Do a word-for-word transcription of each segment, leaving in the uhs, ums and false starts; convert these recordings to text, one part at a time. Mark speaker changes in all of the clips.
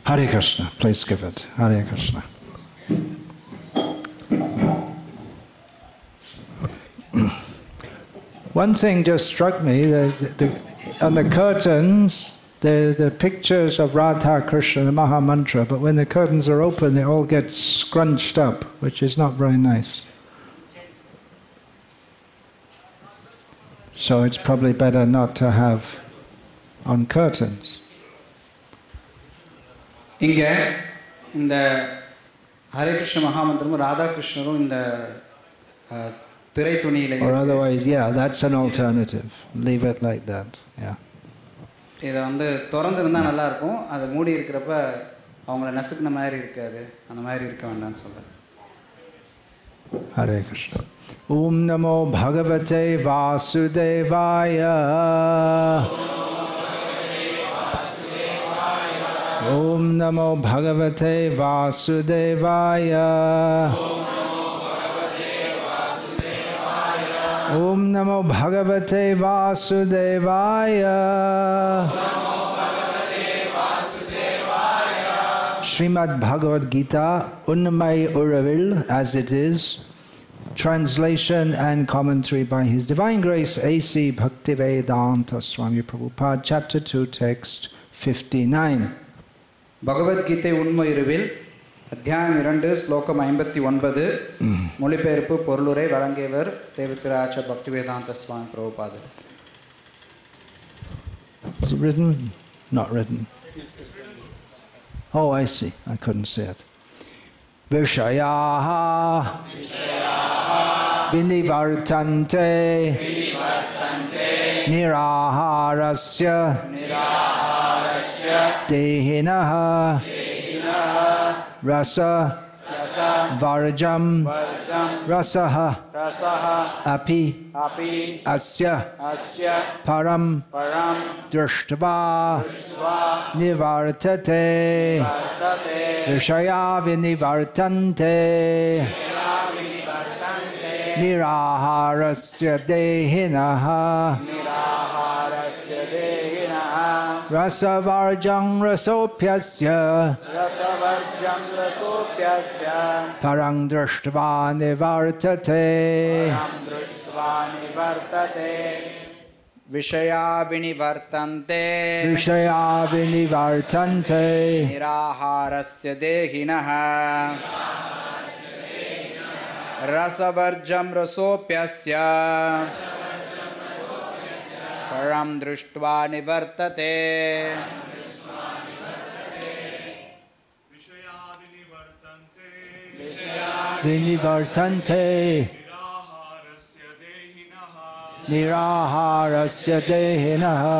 Speaker 1: Hare Krishna, please give it. Hare Krishna. One thing just struck me, the, the, on the curtains, the, the pictures of Radha Krishna, the Maha Mantra, but when the curtains are open, they all get scrunched up, which is not very nice. So it's probably better not to have on curtains.
Speaker 2: இங்க இந்த ஹரே கிருஷ்ண மகாமந்திரமும் ராதா கிருஷ்ணரும் இந்த திரை துணியில
Speaker 1: Or otherwise, yeah, that's an alternative. Leave it like that. Yeah.
Speaker 2: இத வந்து திறந்து இருந்தா நல்லா இருக்கும். அது மூடி இருக்குறப்ப அவங்கள நசுக்குன மாதிரி இருக்காது. அந்த மாதிரி இருக்க வேண்டாம்னு சொல்றேன்.
Speaker 1: Hare Krishna. Om Namo Bhagavate Vasudevaya. Om Namo Bhagavate Vasudevaya. Om Namo Bhagavate Vasudevaya. Srimad Bhagavad Gita, Unnamai Uravil, as it is, translation and commentary by His Divine Grace A C Bhaktivedanta Swami Prabhupada, chapter two, text fifty-nine.
Speaker 2: Bhagavad Gita Unnamai Uravil, அத்தியாயம் இரண்டு ஸ்லோகம் ஐம்பத்தி ஒன்பது மொழிபெயர்ப்பு பொருளுரை வழங்கியவர் தேவத்திராஜ பக்திவேதாந்த சுவாமி பிரபுபாதர்.
Speaker 1: Is it written? Not written. Oh, I see. I couldn't see it. Vishayaha vinivartante niraharasya dehinaha rasa varjam rasaha api asya param drishtva nivartate vishaya vinivartante niraharasya dehinaha rasavarjam rasopyasya parang drishtva nivartate
Speaker 2: Vishaya vinivartante
Speaker 1: Vishaya vinivartante
Speaker 2: niraharasya dehinaha rasavarjam rasopyasya param drishtva nivartate
Speaker 1: vinivartante niraharasya dehinaha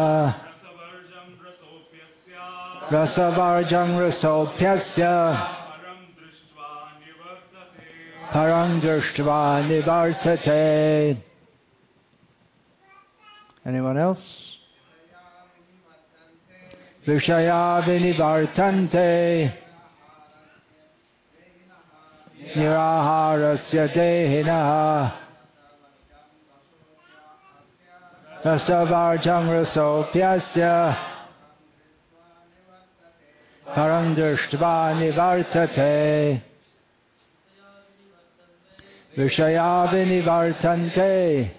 Speaker 1: rasavarjam rasopyasya parang drishtva nivartate. Anyone else? Vishaya vinivartante niraharasya dehinaha rasavarjam rasopyasya parang drishtva nivartate. Vishaya vinivartante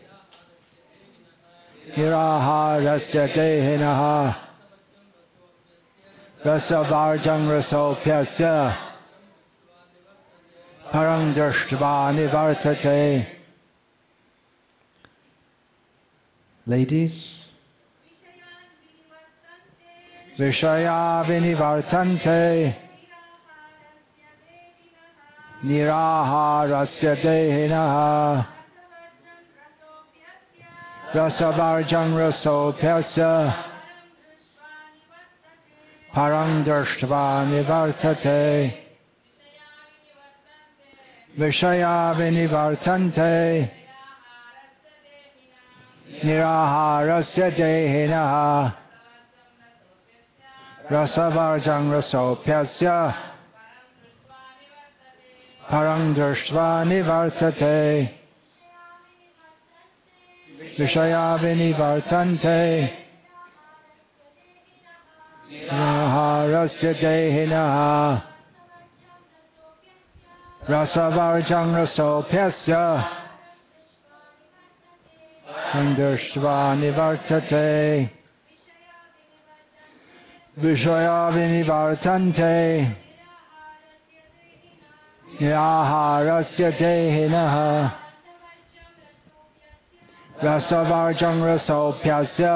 Speaker 1: niraharasya dehinaha rasavarjam rasopyasya parang drishtva nivartate. Ladies, Vishaya vinivartante niraharasya dehinaha rasavarjam rasopyasya parang drishtva nivartate. Vishaya vinivartante niraharasya dehinaha rasavarjam rasopyasya parang drishtva nivartate. Vishaya vinivartante Niraharasya dehinaha rasavarjang rasopyasya Drishva nivartate Vishaya vinivartante Niraharasya dehinaha Rasavarjang rasopyasya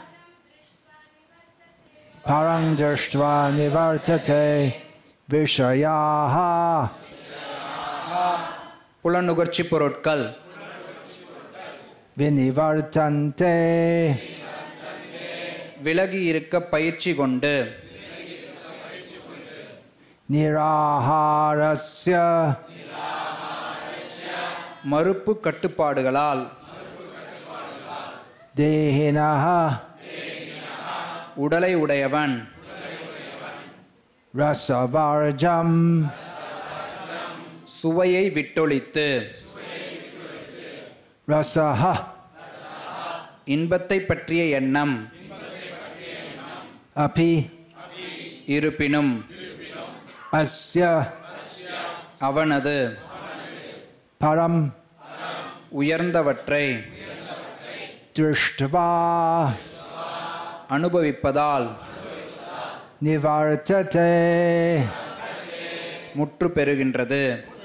Speaker 1: Parang Drishva nivartate Vishayaha
Speaker 2: புலனுகர்ச்சி பொருட்கள்
Speaker 1: Vinivartante
Speaker 2: விலகி இருக்க பயிற்சி கொண்டு
Speaker 1: Niraharasya
Speaker 2: மறுப்பு கட்டுப்பாடுகளால்
Speaker 1: Dehinaha
Speaker 2: உடலை உடையவன்
Speaker 1: Rasavarjam
Speaker 2: சுவையை விட்டொழித்து
Speaker 1: Rasaha
Speaker 2: இன்பத்தை பற்றிய எண்ணம்
Speaker 1: Api
Speaker 2: இருப்பினும்
Speaker 1: Asya
Speaker 2: அவனது
Speaker 1: Param
Speaker 2: உயர்ந்தவற்றை
Speaker 1: Drishtva
Speaker 2: அனுபவிப்பதால்
Speaker 1: Nivartate
Speaker 2: முற்று பெறுகின்றது.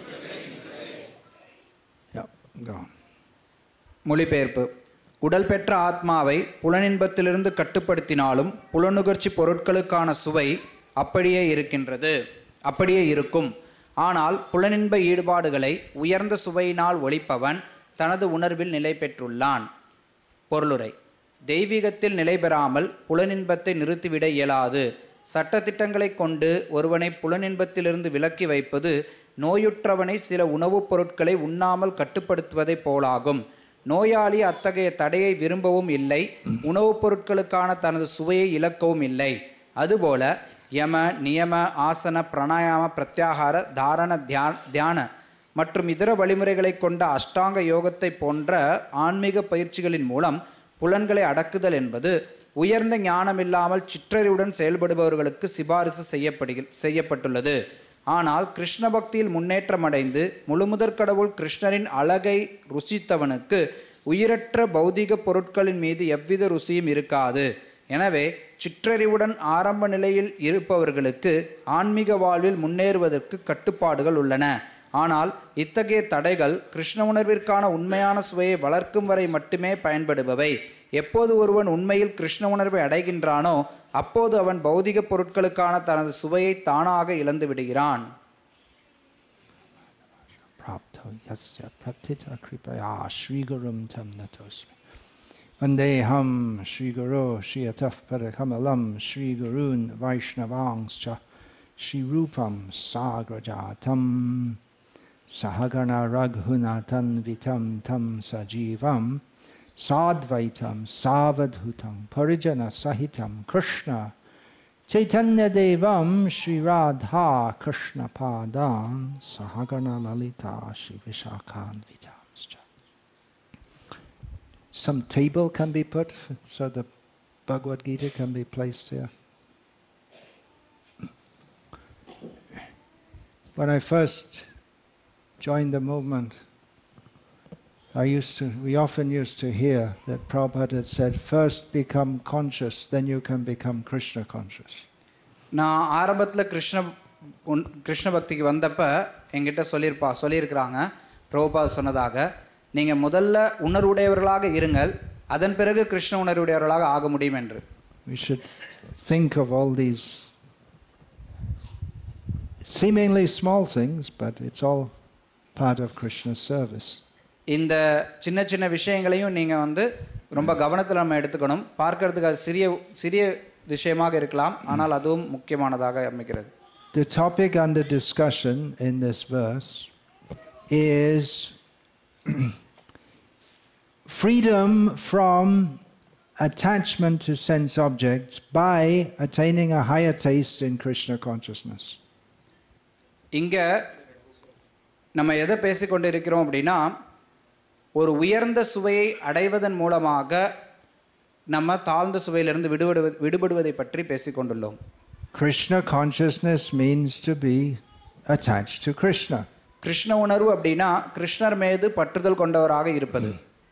Speaker 1: Yep, go on.
Speaker 2: மொழிபெயர்ப்பு. உடல் பெற்ற ஆத்மாவை புலனின்பத்திலிருந்து கட்டுப்படுத்தினாலும் புலனுகர்ச்சி பொருட்களுக்கான சுவை அப்படியே இருக்கின்றது, அப்படியே இருக்கும். ஆனால் புலனின்ப ஈடுபாடுகளை உயர்ந்த சுவையினால் ஒழிப்பவன் தனது உணர்வில் நிலை பெற்றுள்ளான். பொருளுரை. தெய்வீகத்தில் நிலை பெறாமல் புலனின்பத்தை நிறுத்திவிட இயலாது. சட்டத்திட்டங்களை கொண்டு ஒருவனை புலனின்பத்திலிருந்து விலக்கி வைப்பது நோயுற்றவனை சில உணவுப் பொருட்களை உண்ணாமல் கட்டுப்படுத்துவதைப் போலாகும். நோயாளி அத்தகைய தடையை விரும்பவும் இல்லை, உணவுப் பொருட்களுக்கான தனது சுவையை இழக்கவும் இல்லை. அதுபோல யம நியம ஆசன பிராணாயாம பிரத்யாகார தாரண தியா தியான மற்றும் இதர வழிமுறைகளை கொண்ட அஷ்டாங்க யோகத்தை போன்ற ஆன்மீக பயிற்சிகளின் மூலம் புலன்களை அடக்குதல் என்பது உயர்ந்த ஞானமில்லாமல் சிற்றறிவுடன் செயல்படுபவர்களுக்கு சிபாரிசு செய்யப்படு செய்யப்பட்டுள்ளது. ஆனால் கிருஷ்ண பக்தியில் முன்னேற்றமடைந்து முழுமுதற் கடவுள் கிருஷ்ணரின் அழகை ருசித்தவனுக்கு உயிரற்ற பௌதிக பொருட்களின் மீது எவ்வித ருசியும் இருக்காது. எனவே சிற்றறிவுடன் ஆரம்ப நிலையில் இருப்பவர்களுக்கு ஆன்மீக வாழ்வில் முன்னேறுவதற்கு கட்டுப்பாடுகள் உள்ளன. ஆனால் இத்தகைய தடைகள் கிருஷ்ண உணர்விற்கான உண்மையான சுவையை வளர்க்கும் வரை மட்டுமே பயன்படுபவை. எப்போது ஒருவன் உண்மையில் கிருஷ்ண உணர்வை அடைகின்றானோ அப்போது அவன் பௌதிக பொருட்களுக்கான தனது சுவையை தானாக இழந்து விடுகிறான்.
Speaker 1: Vandeham Shri Guru Shri Ataf Parakamalam Shri Gurun Vaishnavangscha Shri Rupam Sagrajatam Sahagana Raghunatan Vitam Tam Sajivam Sadvaitam Savadhutam Parijana Sahitam Krishna Chaitanya Devam Shri Radha Krishna Padam Sahagana Lalita Shri Vishakhan Vitam. Some table can be put so the Bhagavad Gita can be placed here. When I first joined the movement, I used to, we often used to hear that Prabhupada had said, first become conscious, then you can become Krishna conscious.
Speaker 2: நான் ஆரம்பத்தில் கிருஷ்ண கிருஷ்ண பக்திக்கு வந்தப்ப என்கிட்ட சொல்லியிருப்பா சொல்லியிருக்கிறாங்க பிரபுபாத சொன்னதாக, நீங்கள் முதல்ல உணர்வுடையவர்களாக இருங்கள், அதன் பிறகு கிருஷ்ண உணர்வுடையவர்களாக ஆக முடியும் என்று.
Speaker 1: We should think of all these seemingly small things, but it's all part of Krishna's service.
Speaker 2: இந்த சின்ன சின்ன விஷயங்களையும் நீங்கள் வந்து ரொம்ப கவனத்தில் நம்ம எடுத்துக்கணும். பார்க்கறதுக்கு அது சிறிய சிறிய விஷயமாக இருக்கலாம், ஆனால் அதுவும் முக்கியமானதாக அமைக்கிறது.
Speaker 1: The topic under discussion in this verse is freedom from attachment to sense objects by attaining a higher taste in Krishna consciousness.
Speaker 2: இங்கே நம்ம எதை பேசிக்கொண்டு இருக்கிறோம் அப்படின்னா, ஒரு உயர்ந்த சுவையை அடைவதன் மூலமாக நம்ம தாழ்ந்த சுவையிலிருந்து விடுபடுவ விடுபடுவதை பற்றி பேசிக்கொண்டுள்ளோம்.
Speaker 1: Krishna consciousness means to be attached to Krishna.
Speaker 2: Krishna உணர்வு அப்படின்னா கிருஷ்ணர் மீது பற்றுதல் கொண்டவராக இருப்பது.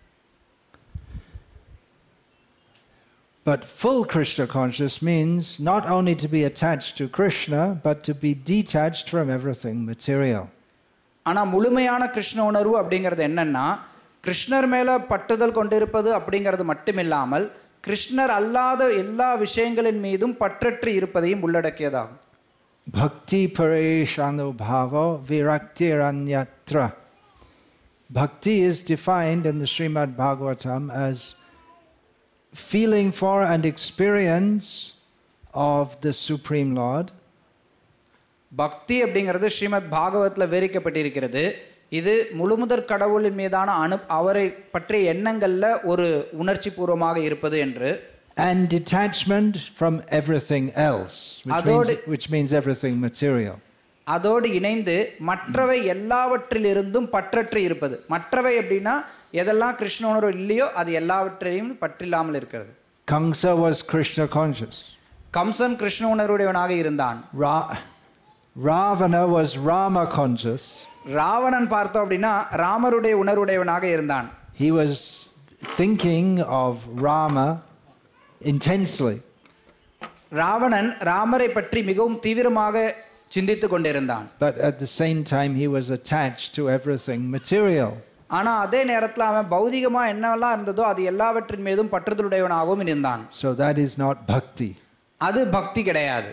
Speaker 1: But full Krishna consciousness means not only to be attached to Krishna, but to be detached from everything material.
Speaker 2: ஆனால் முழுமையான கிருஷ்ண உணர்வு அப்படிங்கிறது என்னன்னா கிருஷ்ணர் மேலே பற்றுதல் கொண்டிருப்பது அப்படிங்கிறது மட்டுமில்லாமல் கிருஷ்ணர் அல்லாத எல்லா விஷயங்களின் மீதும் பற்றற்று இருப்பதையும் உள்ளடக்கியதாகும்.
Speaker 1: Bhakti pareshanu-bhavo viraktiranyatra. Bhakti is defined in the Srimad Bhagavatam as feeling for and experience of the Supreme Lord.
Speaker 2: பக்தி அப்படிங்கிறது ஸ்ரீமத் பாகவத்தில் விவரிக்கப்பட்டிருக்கிறது. இது முழுமுதற் கடவுளின் மீதான அனு அவரை பற்றிய எண்ணங்களில் ஒரு உணர்ச்சி பூர்வமாக இருப்பது என்று.
Speaker 1: And detachment from everything else, which means, which means everything material.
Speaker 2: அதோடு இணைந்து மற்றவை எல்லாவற்றிலிருந்தும் பற்றற்று இருப்பது. மற்றவை அப்படின்னா எதெல்லாம் கிருஷ்ண உணர்வு இல்லையோ அது எல்லாவற்றையும் பற்றில்லாமல் இருக்கிறது.
Speaker 1: Kamsa was Krishna conscious.
Speaker 2: Kamsan Krishna உணர்வுடையவனாக இருந்தான்.
Speaker 1: Ra- Ravana was Rama conscious.
Speaker 2: Ravanan பார்த்தோம் அப்படின்னா ராமருடைய உணர்வுடையவனாக இருந்தான்.
Speaker 1: He was thinking of Rama intensely.
Speaker 2: Ravanan ராமரை பற்றி மிகவும் தீவிரமாக சிந்தித்துக் கொண்டிருந்தான்.
Speaker 1: But at the same time he was attached to everything material.
Speaker 2: ஆனால் அதே நேரத்தில் அவன் பௌதிகமாக என்னெல்லாம் இருந்ததோ அது எல்லாவற்றின் மீதும் பற்றுதலுடையவனாகவும் இருந்தான்.
Speaker 1: So that is not bhakti.
Speaker 2: அது பக்தி கிடையாது.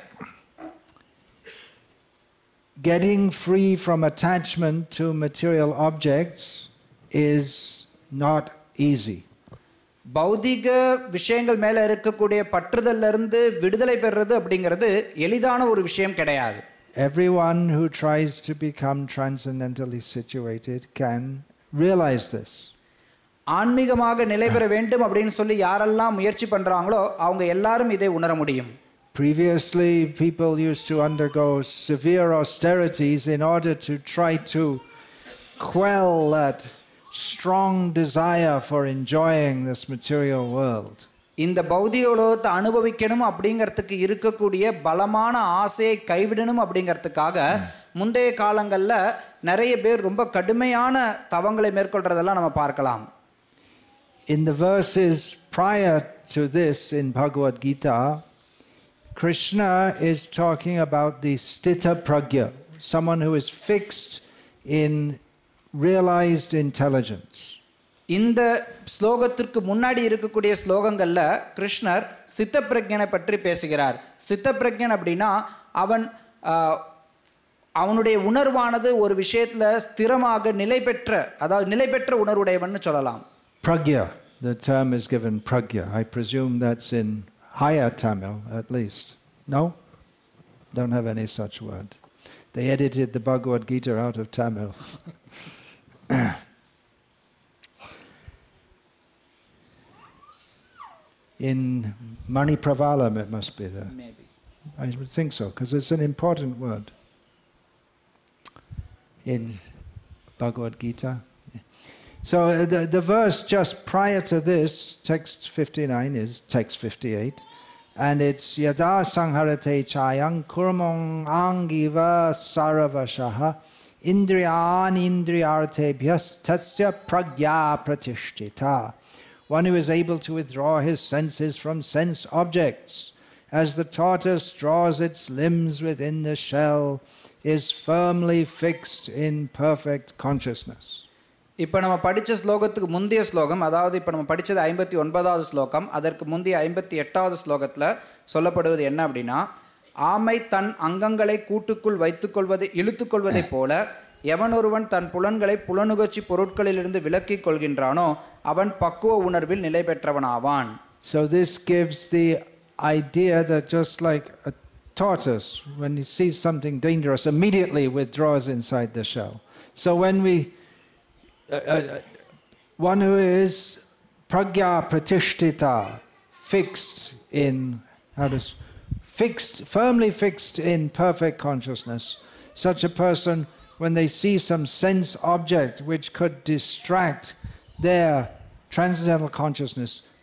Speaker 1: Getting free from attachment to material objects is not easy.
Speaker 2: பௌதிக விஷயங்கள் மேலே இருக்கக்கூடிய பற்றுதலிருந்து விடுதலை பெறுறது அப்படிங்கிறது எளிதான ஒரு விஷயம் கிடையாது.
Speaker 1: Everyone who tries to become transcendentally situated can realize this.
Speaker 2: ஆன்மீகமாக நிலை பெற வேண்டும் அப்படின்னு சொல்லி யாரெல்லாம் முயற்சி பண்றாங்களோ அவங்க எல்லாரும் இதை உணர முடியும்.
Speaker 1: Previously, people used to undergo severe austerities in order to try to quell that strong desire for enjoying this material world.
Speaker 2: இந்த பௌதிக உலகத்தை அனுபவிக்கணும் அப்படிங்கிறதுக்கு இருக்கக்கூடிய பலமான ஆசையை கைவிடணும் அப்படிங்கிறதுக்காக முந்தைய காலங்களில் நிறைய பேர் ரொம்ப கடுமையான தவங்களை மேற்கொள்றதெல்லாம் நம்ம பார்க்கலாம்.
Speaker 1: In the verses prior to this in Bhagavad Gita, Krishna is talking about the sthita pragya, someone who is fixed in realized intelligence.
Speaker 2: இந்த ஸ்லோகத்திற்கு முன்னாடி இருக்கக்கூடிய ஸ்லோகங்களில் கிருஷ்ணர் சித்த பிரஜனை பற்றி பேசுகிறார். சித்த பிரஜன் அப்படின்னா அவன் அவனுடைய உணர்வானது ஒரு விஷயத்தில் ஸ்திரமாக நிலை பெற்ற, அதாவது நிலை பெற்ற உணர்வுடையவன் சொல்லலாம்.
Speaker 1: Pragya, the term is given pragya. I presume that's in higher Tamil at least. No? Don't have any such word. They edited the Bhagavad Gita out of Tamil. In Mani Pravalam it must be there.
Speaker 2: Maybe.
Speaker 1: I would think so, because it's an important word in Bhagavad Gita. So the, the verse just prior to this, text fifty-nine, is text fifty-eight. And it's Yada Sangharate Chayang Kurmong Angiva Saravashaha Indriyan Indriyartebhyas Tatsya Pragya Pratishtita. One who is able to withdraw his senses from sense objects, as the tortoise draws its limbs within the shell, is firmly fixed in perfect consciousness.
Speaker 2: இப்போ நம்ம படித்த ஸ்லோகத்துக்கு முந்தைய ஸ்லோகம், அதாவது இப்போ நம்ம படித்தது ஐம்பத்தி ஒன்பதாவது ஸ்லோகம், அதற்கு முந்தைய ஐம்பத்தி எட்டாவது ஸ்லோகத்தில் சொல்லப்படுவது என்ன அப்படின்னா, ஆமை தன் அங்கங்களை கூட்டுக்குள் வைத்துக்கொள்வதை இழுத்துக்கொள்வதைப் போல எவன் ஒருவன் தன் புலன்களை புலனுகர்ச்சி பொருட்களிலிருந்து விலக்கிக் கொள்கின்றானோ அவன் பக்குவ உணர்வில் நிலை பெற்றவனாவான்.
Speaker 1: So this gives the idea that just like a tortoise, when he sees something dangerous, immediately withdraws inside the shell. So when we Uh, uh, one who is pragya pratishtita, fixed in, how does, fixed, firmly fixed in perfect consciousness, such a person, when they see some sense object which could distract their transcendental consciousness,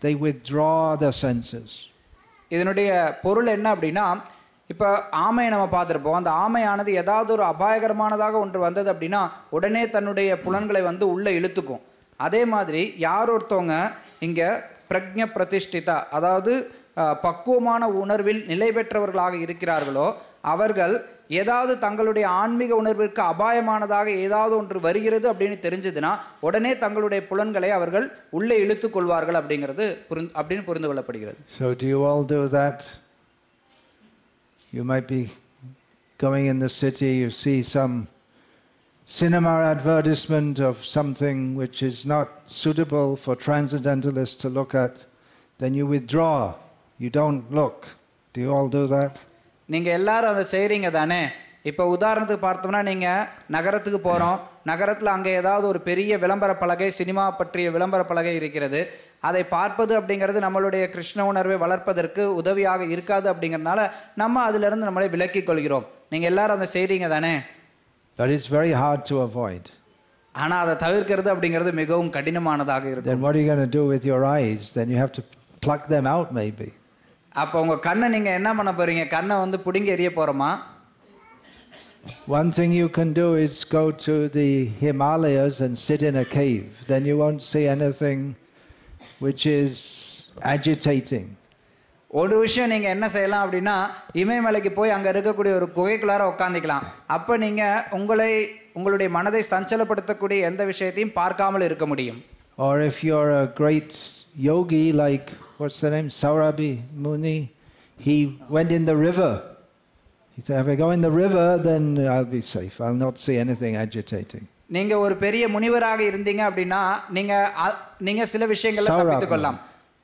Speaker 1: they withdraw the senses.
Speaker 2: இதனுடைய பொருள் என்ன அப்படின்னா, இப்போ ஆமையை நம்ம பார்த்துருப்போம். அந்த ஆமையானது ஏதாவது ஒரு அபாயகரமானதாக ஒன்று வந்தது அப்படின்னா உடனே தன்னுடைய புலன்களை வந்து உள்ளே இழுத்துக்கும். அதே மாதிரி யார் ஒருத்தவங்க இங்கே பிரக்ஞ பிரதிஷ்டிதா, அதாவது பக்குவமான உணர்வில் நிலை பெற்றவர்களாக இருக்கிறார்களோ அவர்கள் ஏதாவது தங்களுடைய ஆன்மீக உணர்விற்கு அபாயமானதாக ஏதாவது ஒன்று வருகிறது அப்படின்னு தெரிஞ்சதுன்னா உடனே தங்களுடைய புலன்களை அவர்கள் உள்ளே இழுத்து கொள்வார்கள் அப்படிங்கிறது புரிந்து அப்படின்னு புரிந்து கொள்ளப்படுகிறது.
Speaker 1: So do you all do that? You might be going in the city, you see some cinema advertisement of something which is not suitable for transcendentalists to look at, then you withdraw, you don't look. Do you all do that?
Speaker 2: நீங்கள் எல்லாரும் அதை செய்கிறீங்க தானே? இப்போ உதாரணத்துக்கு பார்த்தோம்னா, நீங்கள் நகரத்துக்கு போகிறோம், நகரத்தில் அங்கே ஏதாவது ஒரு பெரிய விளம்பர பலகை, சினிமா பற்றிய விளம்பர பலகை இருக்கிறது. அதை பார்ப்பது அப்படிங்கிறது நம்மளுடைய கிருஷ்ண உணர்வை வளர்ப்பதற்கு உதவியாக இருக்காது அப்படிங்கிறதுனால நம்ம அதிலிருந்து நம்மளை விலக்கிக் கொள்கிறோம். நீங்கள் எல்லாரும் அதை செய்கிறீங்க தானே?
Speaker 1: But it's very hard to avoid.
Speaker 2: ஆனால் அதை தவிர்க்கிறது அப்படிங்கிறது மிகவும் கடினமானதாக இருக்கும்.
Speaker 1: Then what are you going to do with your eyes? Then you have to pluck them out maybe.
Speaker 2: அப்போ உங்கள் கண்ணை நீங்கள் என்ன பண்ண போகிறீங்க? கண்ணை வந்து பிடுங்கி எறிய போகிறோமா?
Speaker 1: One thing you can do is go to the Himalayas and sit in a cave. Then you won't see anything which is agitating.
Speaker 2: ஒரு விஷயம் நீங்கள் என்ன செய்யலாம் அப்படின்னா, இமயமலைக்கு போய் அங்கே இருக்கக்கூடிய ஒரு குகைக்குள்ளார உட்காந்துக்கலாம். அப்போ நீங்கள் உங்களை உங்களுடைய மனதை சஞ்சலப்படுத்தக்கூடிய எந்த விஷயத்தையும் பார்க்காமல் இருக்க முடியும்.
Speaker 1: Or if you're a great yogi like, what's the name, Saurabhi Muni, he went in the river. He said, if I go in the river, then I'll be safe. I'll not see anything agitating.
Speaker 2: நீங்கள் ஒரு பெரிய முனிவராக இருந்தீங்க அப்படின்னா நீங்கள் நீங்கள் சில விஷயங்களை தப்பித்துக் கொள்ளலாம்.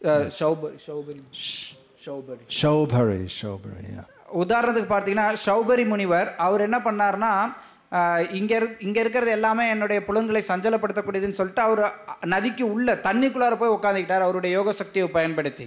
Speaker 1: Shobhari, Shobhari, yeah.
Speaker 2: உதாரணத்துக்கு பார்த்தீங்கன்னா, ஷௌபரி முனிவர் அவர் என்ன பண்ணார்னா, இங்கே இங்கே இருக்கிறது எல்லாமே என்னுடைய புலன்களை சஞ்சலப்படுத்தக்கூடியதுன்னு சொல்லிட்டு அவர் நதிக்கு உள்ள தண்ணிக்குள்ளார போய் உட்காந்துக்கிட்டார் அவருடைய யோக சக்தியை பயன்படுத்தி.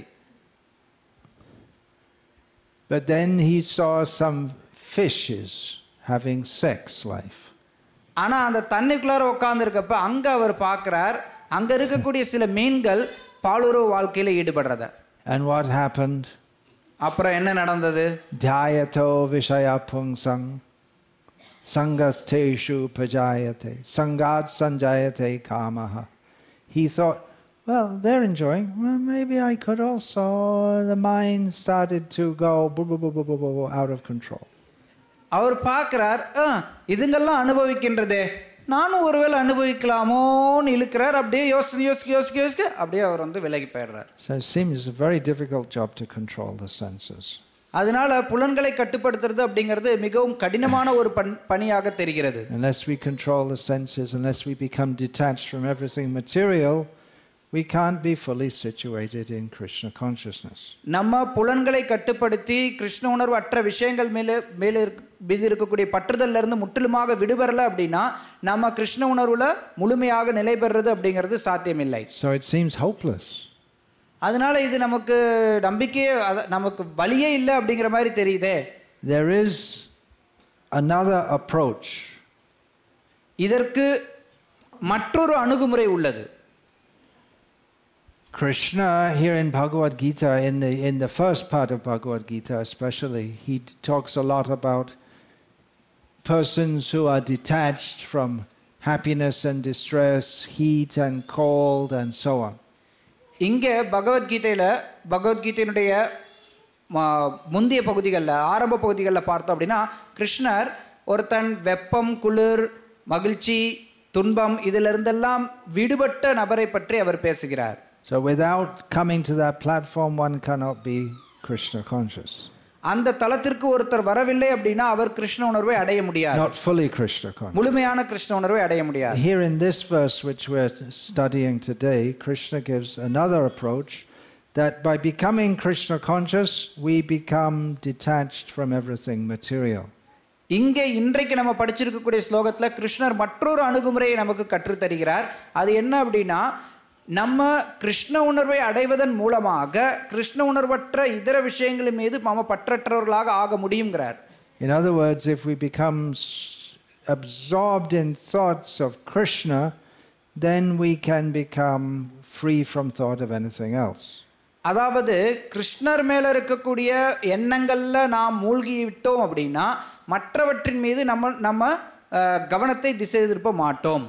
Speaker 1: But then he saw some fishes having sex life.
Speaker 2: ஆனால் அந்த தண்ணிக்குள்ளார உட்காந்துருக்கப்ப அங்கே அவர் பார்க்குறார், அங்கே இருக்கக்கூடிய சில மீன்கள் பாலுறவு வாழ்க்கையில் ஈடுபடுறத.
Speaker 1: And what happened?
Speaker 2: அப்புறம் என்ன நடந்தது?
Speaker 1: Dhyato vishaya pungsang sangasteshu prajayate sangat sanjayate kamaha. He thought, well, they're enjoying, well, maybe I could also. The mind started to go out of control.
Speaker 2: அவர் பார்க்கிறார், இதுங்கெல்லாம் அனுபவிக்கின்றதே, நானும் ஒருவேளை அனுபவிக்கலாமோன்னு இழுக்கிறார். அப்படியே யோசி யோசிக்க யோசிக்க யோசிக்க அப்படியே அவர் வந்து விலகி போயிடுறார்.
Speaker 1: So it seems a very difficult job to control the senses.
Speaker 2: அதனால புலன்களை கட்டுப்படுத்துறது அப்படிங்கிறது மிகவும் கடினமான ஒரு பணியாக தெரிகிறது.
Speaker 1: Unless we control the senses, unless we become detached from everything material, we can't be fully situated in Krishna consciousness.
Speaker 2: நம்ம புலன்களை கட்டுப்படுத்தி கிருஷ்ண உணர்வு அற்ற விஷயங்கள் மேலே மேலே மீது இருக்கக்கூடிய பற்றுதல்ல இருந்து முற்றிலுமாக விடுபடல அப்படின்னா நம்ம கிருஷ்ண உணர்வுல முழுமையாக நிலை பெறுறது அப்படிங்கிறது சாத்தியமில்லை.
Speaker 1: So it seems hopeless.
Speaker 2: அதனால இது நமக்கு நம்பிக்கையே நமக்கு வழியே இல்லை அப்படிங்கிற மாதிரி தெரியுதே.
Speaker 1: There is another approach.
Speaker 2: இதற்கு மற்றொரு அணுகுமுறை உள்ளது.
Speaker 1: Krishna here in Bhagavad Gita, in the in the first part of Bhagavad Gita especially, he talks a lot about persons who are detached from happiness and distress, heat and cold and so on.
Speaker 2: இங்கே பகவத்கீதையில் பகவத்கீதையினுடைய முந்தைய பகுதிகளில் ஆரம்ப பகுதிகளில் பார்த்தோம் அப்படின்னா கிருஷ்ணர் ஒருத்தன் வெப்பம், குளிர், மகிழ்ச்சி, துன்பம் இதிலிருந்தெல்லாம் விடுபட்ட நபரை பற்றி அவர் பேசுகிறார்.
Speaker 1: So without coming to that platform, one cannot be Krishna conscious.
Speaker 2: அந்த தலத்திற்கு ஒருத்தர் வரவில்லை அப்படின்னா அவர் கிருஷ்ண உணர்வை அடைய முடியாது.
Speaker 1: Not fully Krishna conscious.
Speaker 2: முழுமையான கிருஷ்ண உணர்வை அடைய முடியாது.
Speaker 1: Here in this verse which we're studying today, Krishna gives another approach that by becoming Krishna conscious, we become detached from everything material.
Speaker 2: இங்கே இன்றைக்கு நம்ம படிச்சிருக்கக்கூடிய ஸ்லோகத்துல கிருஷ்ணர் மற்றொரு அணுகுமுறையை நமக்கு கற்றுத் தருகிறார். அது என்ன அப்படின்னா, நம்ம கிருஷ்ண உணர்வை அடைவதன் மூலமாக கிருஷ்ண உணர்வற்ற இதர விஷயங்களின் மீது நாம பற்றற்றவர்களாக ஆக முடியுங்கிறார்.
Speaker 1: In other words, if we become absorbed in thoughts of Krishna, then we can become free from thought of anything else.
Speaker 2: அதாவது கிருஷ்ணர் மேல இருக்கக்கூடிய எண்ணங்கள்ல நாம் மூழ்கி விட்டோம் அப்படின்னா மற்றவற்றின் மீது நம்ம நம்ம அஹ், கவனத்தை திசை திருப்ப மாட்டோம்.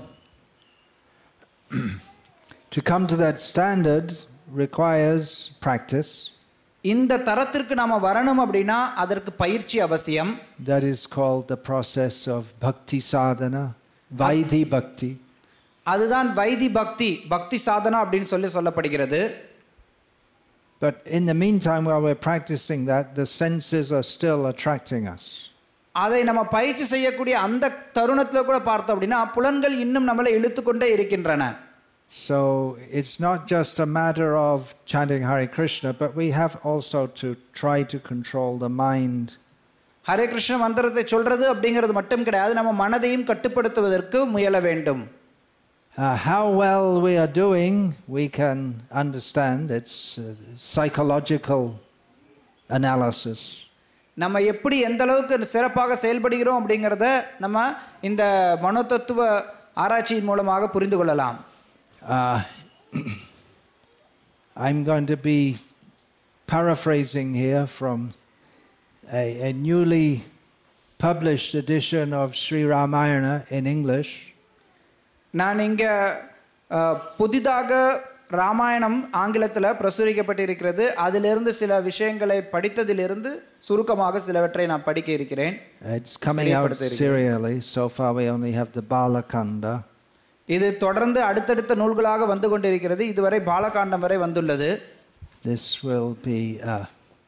Speaker 1: To come to that standard requires practice.
Speaker 2: இந்த தரத்திற்கு நாம வரணும் அப்படின்னா அதற்கு பயிற்சி அவசியம்.
Speaker 1: That is called the process of bhakti sadhana, vaidhi bhakti.
Speaker 2: அதுதான் வைதி பக்தி, பக்தி சாதனா அப்படின்னு சொல்லி சொல்லப்படுகிறது.
Speaker 1: But in the meantime, while we're practicing that, the senses are still attracting us.
Speaker 2: அதை நம்ம பயிற்சி செய்யக்கூடிய அந்த தருணத்துல கூட பார்த்தோம் அப்படின்னா புலன்கள் இன்னும் நம்மளை இழுத்துக்கொண்டே இருக்கின்றன.
Speaker 1: So it's not just a matter of chanting Hare Krishna, but we have also to try to control the mind.
Speaker 2: Hare Krishna மந்திரத்தை சொல்றது அப்படிங்கிறது மட்டும் கிடையாது, நம்ம மனதையும் கட்டுப்படுத்துவதற்கு முயல வேண்டும்.
Speaker 1: Uh, how well we are doing, we can understand. It's uh, psychological analysis.
Speaker 2: நம்ம எப்படி எந்த அளவுக்கு சிறப்பாக செயல்படுகிறோம் அப்படிங்கிறத நம்ம இந்த மனோதத்துவ ஆராய்ச்சியின் மூலமாக புரிந்து கொள்ளலாம்.
Speaker 1: Uh, I'm going to be paraphrasing here from a, a newly published edition of Sri Ramayana in English.
Speaker 2: நான் இங்கே புதிதாக ராமாயணம் ஆங்கிலத்தில் பிரசுரிக்கப்பட்டிருக்கிறது, அதிலிருந்து சில விஷயங்களை படித்ததிலிருந்து சுருக்கமாக சிலவற்றை நான் படிக்க இருக்கிறேன்.
Speaker 1: It's coming out serially. So far we only have the Balakanda.
Speaker 2: இது தொடர்ந்து அடுத்தடுத்த நூல்களாக வந்து கொண்டிருக்கிறது. இதுவரை பாலகாண்டம் வரை வந்துள்ளது.
Speaker 1: This will be uh,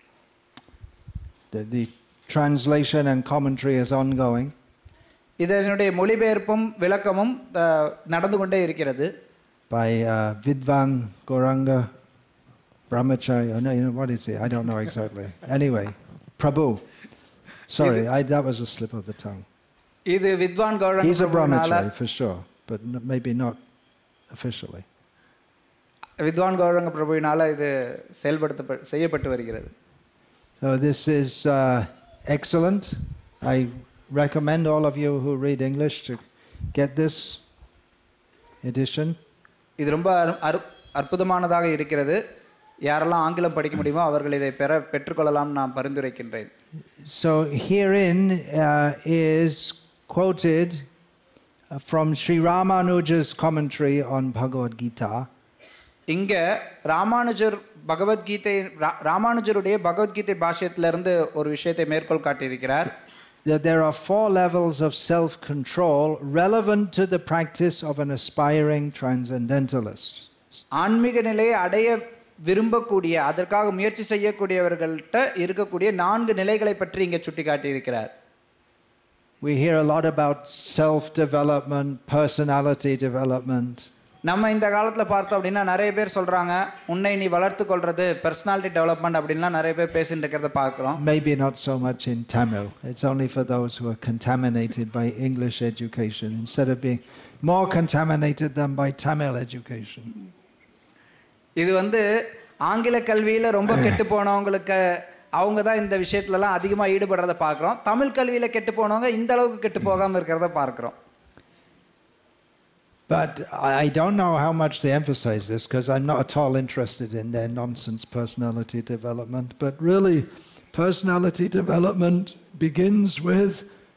Speaker 1: the, the translation and commentary is ongoing.
Speaker 2: இதனுடைய மொழிபெயர்ப்பும் விளக்கமும் நடந்து கொண்டே இருக்கிறது.
Speaker 1: By uh, Vidvan Gauranga Brahmachari. Oh, no, you know, what is it? I don't know exactly. Anyway, Prabhu. Sorry, I, that was a slip of the tongue.
Speaker 2: இது வித்வான் Gauranga.
Speaker 1: He's a brahmachari for sure, but n- maybe not officially.
Speaker 2: வித்வான் கௌரங்க பிரபுவினால இது செயல்படுத்த செய்யப்பட்டு வருகிறது.
Speaker 1: So this is uh, excellent. I recommend all of you who read English to get this edition.
Speaker 2: இது ரொம்ப அற்புதமானதாக இருக்கிறது. யாரெல்லாம் ஆங்கிலம் படிக்க முடியுமோ அவர்கள் இதை பெற பெற்றுக்கொள்ளலாம் நான் பரிந்துரைக்கின்றேன்.
Speaker 1: So herein uh, is quoted from Sri Ramanuja's commentary on Bhagavad Gita.
Speaker 2: இங்க ராமானுஜர் பகவத்கீதை ராமானுஜருடைய பகவத்கீதை பாஷ்யத்திலிருந்து ஒரு விஷயத்தை மேற்கோள் காட்டியிருக்கிறார்.
Speaker 1: That there are four levels of self-control relevant to the practice of an aspiring transcendentalist.
Speaker 2: ஆன்மீக நிலையை அடைய விரும்பக்கூடிய அதற்காக முயற்சி செய்யக்கூடியவர்கள்ட்ட இருக்கக்கூடிய நான்கு நிலைகளை பற்றி இங்கே சுட்டி காட்டியிருக்கிறார்.
Speaker 1: We hear a lot about self-development, personality development.
Speaker 2: நம்ம இந்த காலத்தில் பார்த்தோம் அப்படின்னா நிறைய பேர் சொல்றாங்க உன்னை நீ வளர்த்து கொள்றது பர்சனாலிட்டி டெவலப்மெண்ட் அப்படின்லாம் நிறைய பேர் பேசிட்டு இருக்கிறத பார்க்குறோம்.
Speaker 1: Maybe not so much in Tamil. It's only for those who are contaminated by English education instead of being more contaminated than by Tamil education.
Speaker 2: இது வந்து ஆங்கில கல்வியில் ரொம்ப கெட்டு போனவங்களுக்கு அவங்க தான் இந்த விஷயத்துலலாம் அதிகமாக ஈடுபடுறத பார்க்குறோம். தமிழ் கல்வியில் கெட்டு போனவங்க இந்த அளவுக்கு கெட்டு போகாமல் இருக்கிறத பார்க்குறோம்.
Speaker 1: But I don't know how much they emphasize this because I'm not at all interested in their nonsense personality development. But really, personality development begins with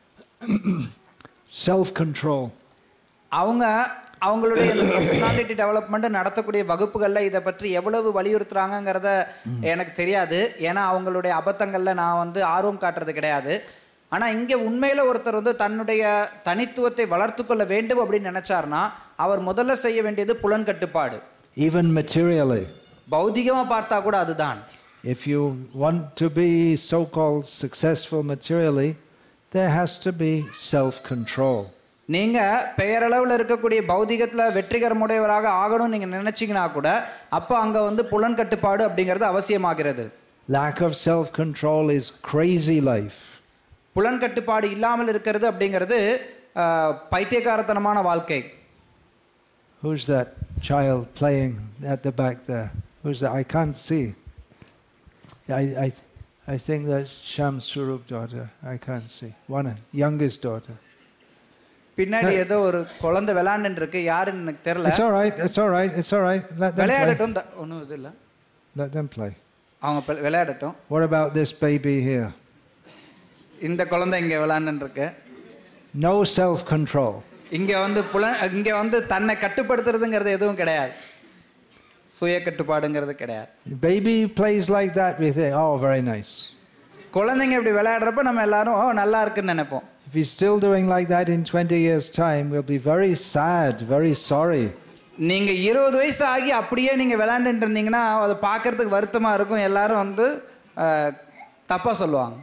Speaker 1: self-control.
Speaker 2: அவங்க அவங்களுடைய பர்சனாலிட்டி டெவலப்மெண்ட் நடத்தக்கூடிய வகுப்புகளில் இதை பற்றி எவ்வளவு வலியுறுத்துறாங்கிறத எனக்கு தெரியாது. ஏன்னா அவங்களுடைய அபத்தங்களில் நான் வந்து ஆர்வம் காட்டுறது கிடையாது. ஆனால் இங்கே உண்மையில் ஒருத்தர் வந்து தன்னுடைய தனித்துவத்தை வளர்த்து கொள்ள வேண்டும் அப்படின்னு நினைச்சார்னா அவர் முதல்ல செய்ய வேண்டியது புலன் கட்டுப்பாடு.
Speaker 1: Even materially.
Speaker 2: பௌதிகமாக பார்த்தா கூட அதுதான்.
Speaker 1: If you want to be so-called successful materially, there has to be self-control.
Speaker 2: நீங்கள் பெயரளவில் இருக்கக்கூடிய பௌதிகத்தில் வெற்றிகரமுடையவராக ஆகணும்னு நீங்கள் நினைச்சிங்கன்னா கூட அப்போ அங்கே வந்து புலன் கட்டுப்பாடு அப்படிங்கிறது அவசியமாகிறது.
Speaker 1: Lack of self-control is crazy life.
Speaker 2: புலன் கட்டுப்பாடு இல்லாமல் இருக்கிறது அப்படிங்கிறது பைத்தியக்காரத்தனமான வாழ்க்கை.
Speaker 1: Who's that child playing at the back there? Who's that? I can't see. I I I think that's Sham Swarup daughter. I can't see. One youngest daughter.
Speaker 2: பின்னாடி ஏதோ ஒரு குழந்தை விளையாண்டுட்டு இருக்கு, யாருன்னு எனக்கு தெரியல.
Speaker 1: It's all right. It's all right. It's all right. Let them play.
Speaker 2: விளையாடட்டும், ஒன்றும் இது இல்லை,
Speaker 1: Let them play.
Speaker 2: அவங்க விளையாடட்டும்.
Speaker 1: What about this baby here?
Speaker 2: இந்த குழந்தை இங்க விளையாண்டுட்டு இருக்கு.
Speaker 1: No self-control.
Speaker 2: இங்க வந்து புல இங்க வந்து தன்னை கட்டுப்படுத்துறதுங்கிறது எதுவும் கிடையாது, சுய கட்டுப்பாடுங்கிறது கிடையாது.
Speaker 1: Baby plays like that, we think, oh, very nice.
Speaker 2: குழந்தைங்க இப்படி விளையாடுறப்ப நம்ம எல்லாரும் ஓ நல்லா இருக்குன்னு நினைப்போம்.
Speaker 1: If he's still doing like that in twenty years' time, we'll be very sad, very sorry.
Speaker 2: நீங்க இருபது வயசு ஆகி அப்படியே நீங்க விளையாண்டுட்டு இருந்தீங்கன்னா அதை பார்க்கறதுக்கு வருத்தமா இருக்கும், எல்லாரும் வந்து தப்பா சொல்லுவாங்க.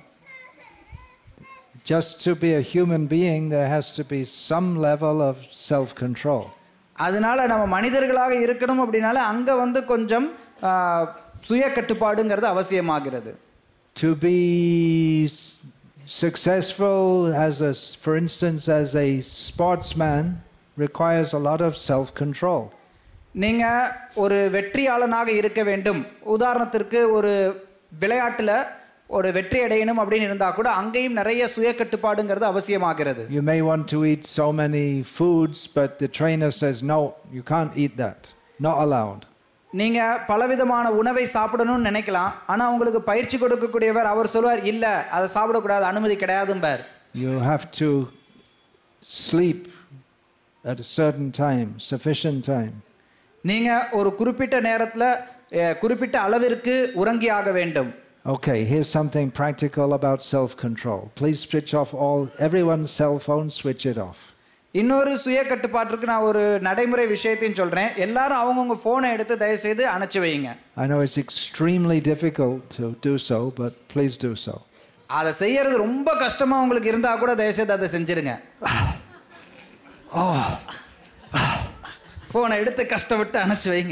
Speaker 1: Just to be a human being, there has to be some level of self-control.
Speaker 2: அதனால நம்ம மனிதர்களாக இருக்கணும் அப்படினால அங்க வந்து கொஞ்சம் சுய கட்டுப்பாடுங்கிறது அவசியமாகிறது.
Speaker 1: To be successful as a, for instance, as a sportsman requires a lot of self-control.
Speaker 2: நீங்க ஒரு வெற்றியாளனாக இருக்க வேண்டும், உதாரணத்திற்கு ஒரு விளையாட்டுல ஒரு வெற்றி அடையணும் அப்படின்னு இருந்தா கூட அங்கேயும் நிறைய சுய கட்டுப்பாடுங்கிறது அவசியமாகிறது.
Speaker 1: You may want to eat so many foods, but the trainer says no, you can't eat that, not allowed.
Speaker 2: நீங்க பலவிதமான உணவை சாப்பிடணும்னு நினைக்கலாம், ஆனா உங்களுக்கு பயிற்சி கொடுக்கக்கூடியவர் அவர் சொல்வார் இல்ல அதை சாப்பிடக்கூடாது, அனுமதி கிடையாதும்பார்.
Speaker 1: You have to sleep at a certain time, sufficient time.
Speaker 2: நீங்க ஒரு குறிப்பிட்ட நேரத்துல குறிப்பிட்ட அளவிற்கு உறங்கி ஆக வேண்டும்.
Speaker 1: Okay, here's something practical about self-control. Please switch off all everyone's cell phone, switch it off.
Speaker 2: இன்னொரு சுய கட்டுப்பாட்டுக்கு நான் ஒரு நடைமுறை விஷயத்தையும் சொல்றேன், எல்லாரும் அவங்கவங்க போனை எடுத்து தயவு செய்து அணைச்சு வைங்க.
Speaker 1: I know it's extremely difficult to do so, but please do so.
Speaker 2: அதை செய்யறது ரொம்ப கஷ்டமா உங்களுக்கு இருந்தா கூட தயவு செய்து அதை செஞ்சிருங்க. போனை எடுத்து கஷ்டப்பட்டு அணைச்சு வைங்க.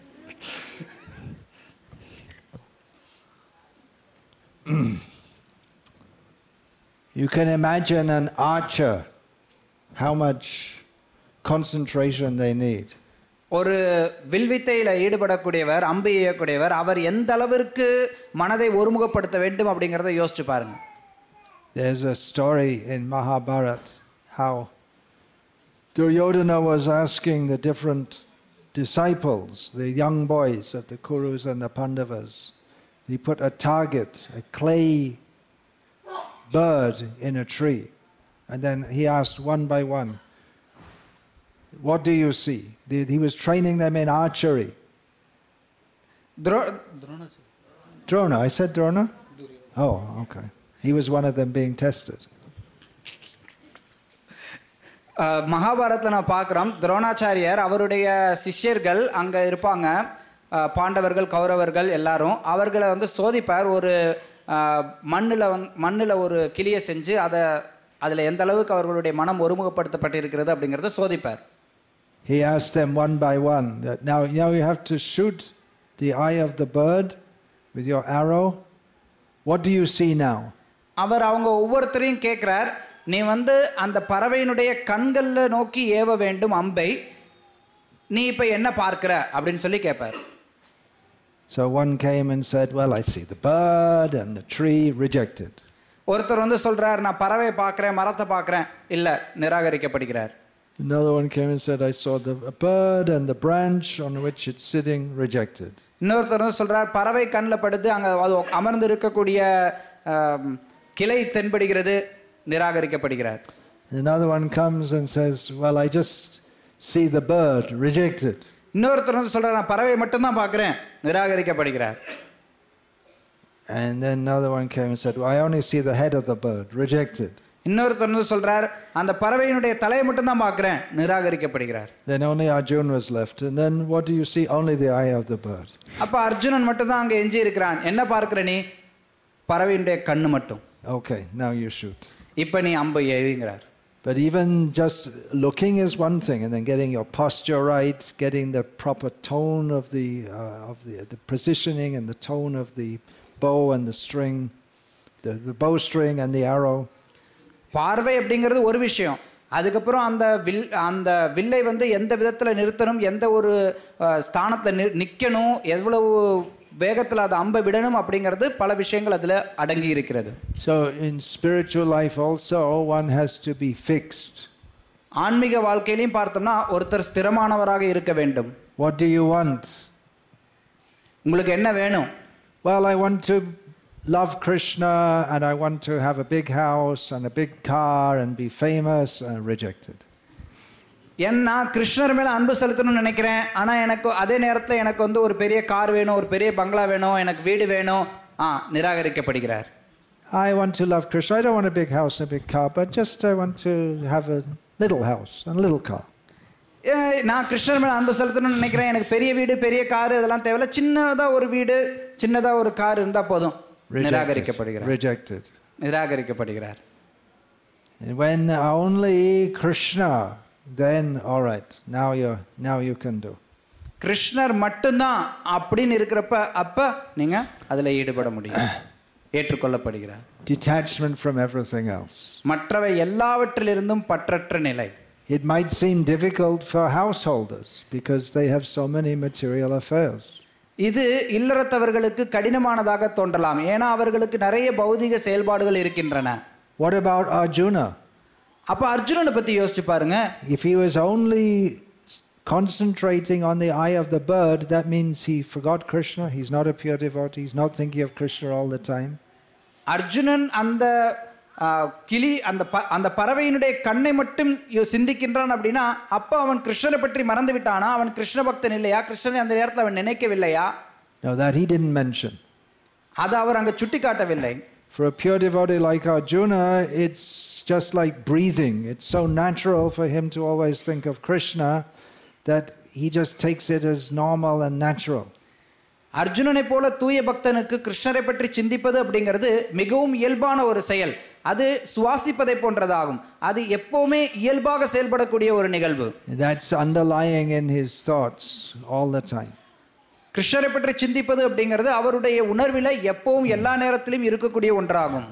Speaker 1: You can imagine an archer, how much concentration they need.
Speaker 2: ஒரு வில்வித்தையில ஈடுபடக்கூடியவர், அம்பு எய்யக்கூடியவர், அவர் எந்த அளவிற்கு மனதை ஒருமுகப்படுத்த வேண்டும் அப்படிங்கறதை யோசிச்சு பாருங்க.
Speaker 1: There's a story in Mahabharata how Duryodhana was asking the different disciples, the young boys of the Kurus and the Pandavas. He put a target, a clay bird in a tree, and then he asked one by one, what do you see? He was training them in archery.
Speaker 2: Drona.
Speaker 1: Drona, I said Drona? Oh, okay. He was one of them being tested.
Speaker 2: மகாபாரத்தில் நான் பார்க்குறோம், துரோணாச்சாரியர் அவருடைய சிஷ்யர்கள் அங்கே இருப்பாங்க, பாண்டவர்கள் கௌரவர்கள் எல்லாரும், அவர்களை வந்து சோதிப்பார். ஒரு மண்ணில் வந் மண்ணில் ஒரு கிளியை செஞ்சு அதை அதில் எந்த அளவுக்கு அவர்களுடைய மனம் ஒருமுகப்படுத்தப்பட்டிருக்கிறது அப்படிங்கிறத சோதிப்பார்.
Speaker 1: He asked them one by one that now, now you have to shoot the eye of the bird with your arrow. What do you see now?
Speaker 2: அவர் அவங்க ஒவ்வொருத்தரையும் கேட்கிறார், நீ வந்து அந்த பறவையினுடைய கண்களில் நோக்கி ஏவ வேண்டும் அம்பை, நீ இப்போ என்ன பார்க்கிற அப்படின்னு சொல்லி கேட்பார்.
Speaker 1: So one came and said, well, I see the bird and the tree, rejected.
Speaker 2: ஒருத்தர் வந்து சொல்றார், நான் பறவையை பார்க்கிறேன், மரத்தை பார்க்கிறேன், இல்ல, நிராகரிக்கப்படுகிறார்.
Speaker 1: Another one came and said, I saw the bird and the branch on which it's sitting, rejected.
Speaker 2: இன்னொருத்தர் வந்து சொல்றார், பறவை கண்ணில் படுத்து அங்க அது அமர்ந்து இருக்கக்கூடிய கிளை தென்படுகிறது, நிராகரிக்கப்படுகிறார்.
Speaker 1: Another one comes and says, well, I just see the bird, rejected.
Speaker 2: இன்னொருத்தர் வந்து சொல்றார், நான் பறவை மட்டும் தான் பார்க்கிறேன், நிராகரிக்கப்படுகிறார்.
Speaker 1: And then another one came and said, well, I only see the head of the bird, rejected.
Speaker 2: இன்னொருத்தர் வந்து சொல்றார், அந்த பறவையினுடைய தலையை மட்டும் தான் பார்க்கிறேன், நிராகரிக்கப்படுகிறார்.
Speaker 1: Then only Arjuna was left. And then what do you see? Only the eye of the bird.
Speaker 2: அப்ப அர்ஜுனன் மட்டும் தான் அங்க எஞ்சி இருக்கிறான். என்ன பார்க்கிற நீ? பறவையினுடைய கண்ணு மட்டும்.
Speaker 1: Okay, now you shoot.
Speaker 2: இப்ப நீ அம்பை ஏவுங்கிறார்.
Speaker 1: But even just looking is one thing, and then getting your posture right, getting the proper tone of the uh, of the the positioning and the tone of the bow and the string, the, the bowstring and the arrow.
Speaker 2: பார்வை அப்படிங்கிறது ஒரு விஷயம், அதுக்கப்புறம் அந்த will அந்த வில்லை வந்து எந்த விதத்தில் நிறுத்தணும், எந்த ஒரு ஸ்தானத்தில் நிற்கணும், எவ்வளவு வேகத்தில் அதை அம்பை விடணும் அப்படிங்கிறது பல விஷயங்கள் அதில் அடங்கி இருக்கிறது.
Speaker 1: So in spiritual life also one has to be fixed.
Speaker 2: ஆன்மீக வாழ்க்கையிலையும் பார்த்தோம்னா ஒருத்தர் ஸ்திரமானவராக இருக்க வேண்டும்.
Speaker 1: What do you want?
Speaker 2: உங்களுக்கு என்ன வேணும்?
Speaker 1: Well, I want to love Krishna and I want to have a big house and a big car and be famous. And rejected.
Speaker 2: ஏன்னா கிருஷ்ணர் மேல அன்பு செலுத்தணும்னு நினைக்கிறேன், ஆனா எனக்கு அதே நேரத்தில் எனக்கு வந்து ஒரு பெரிய கார் வேணும், ஒரு பெரிய பங்களா வேணும், எனக்கு வீடு வேணும். ஆ நிராகரிக்கப்படுகிறார்.
Speaker 1: I want to love Krishna. I don't want a big house and a big car, but just I want to have a little house and a little car.
Speaker 2: நான் கிருஷ்ணர் மேல அன்பு செலுத்தணும்னு நினைக்கிறேன், எனக்கு பெரிய வீடு பெரிய கார் இதெல்லாம் தேவையில்ல, சின்னதா ஒரு வீடு சின்னதா ஒரு கார் இருந்தா போதும். நிராகரிக்கப்படுகிறார்.
Speaker 1: Rejected.
Speaker 2: நிராகரிக்கப்படுகிறார்.
Speaker 1: When only Krishna, then all right, now you now you can do.
Speaker 2: கிருஷ்ணர் மட்டும்தான் அப்படின்னு இருக்கிறப்ப அப்ப நீங்க அதுல ஈடுபட முடியும். ஏற்றுக்கொள்ளப்படுகிறார்.
Speaker 1: Detachment from everything else.
Speaker 2: மற்றவை எல்லாவற்றிலிருந்தும் பற்றற்ற நிலை.
Speaker 1: It might seem difficult for householders because they have so many material affairs.
Speaker 2: இது இல்லறத்தவர்களுக்கு கடினமானதாக தோன்றலாம், ஏன்னா அவர்களுக்கு நிறைய பௌதிக செயல்பாடுகள் இருக்கின்றன.
Speaker 1: What about Arjuna?
Speaker 2: அப்ப அர்ஜுனனை பத்தி யோசிச்சு பாருங்க.
Speaker 1: If he was only concentrating on the eye of the bird, that means he forgot Krishna. He's not a pure devotee. He's not thinking of Krishna all the time.
Speaker 2: Arjunan அந்த கிளி அந்த அந்த பறவையினுடைய கண்ணை மட்டும் சிந்திக்கின்றான் அப்படின்னா அப்ப அவன் கிருஷ்ணரை பற்றி மறந்து விட்டானா? அவன் கிருஷ்ண பக்தன் இல்லையா? கிருஷ்ணனை அந்த நேரத்தில் அவன் நினைக்கவில்லையா?
Speaker 1: No, that he didn't mention.
Speaker 2: அது அவர் அங்க சுட்டி காட்டவில்லை.
Speaker 1: For a pure devotee like Arjuna, it's just like breathing. It's so natural for him to always think of Krishna that he just takes it as normal and natural.
Speaker 2: அர்ஜுனனை போல தூய பக்தனுக்கு கிருஷ்ணரை பற்றி சிந்திப்பது அப்படிங்கிறது மிகவும் இயல்பான ஒரு செயல். அது சுவாசிப்பதை போன்றதாகும். அது எப்பவுமே இயல்பாக செயல்படக்கூடிய ஒரு நிகழ்வு.
Speaker 1: That's underlying in his thoughts all the time.
Speaker 2: கிருஷ்ணரை பற்றி சிந்திப்பது அப்படிங்கிறது அவருடைய உணர்வில எப்பவும் எல்லா நேரத்திலும் இருக்கக்கூடிய ஒன்றாகும்.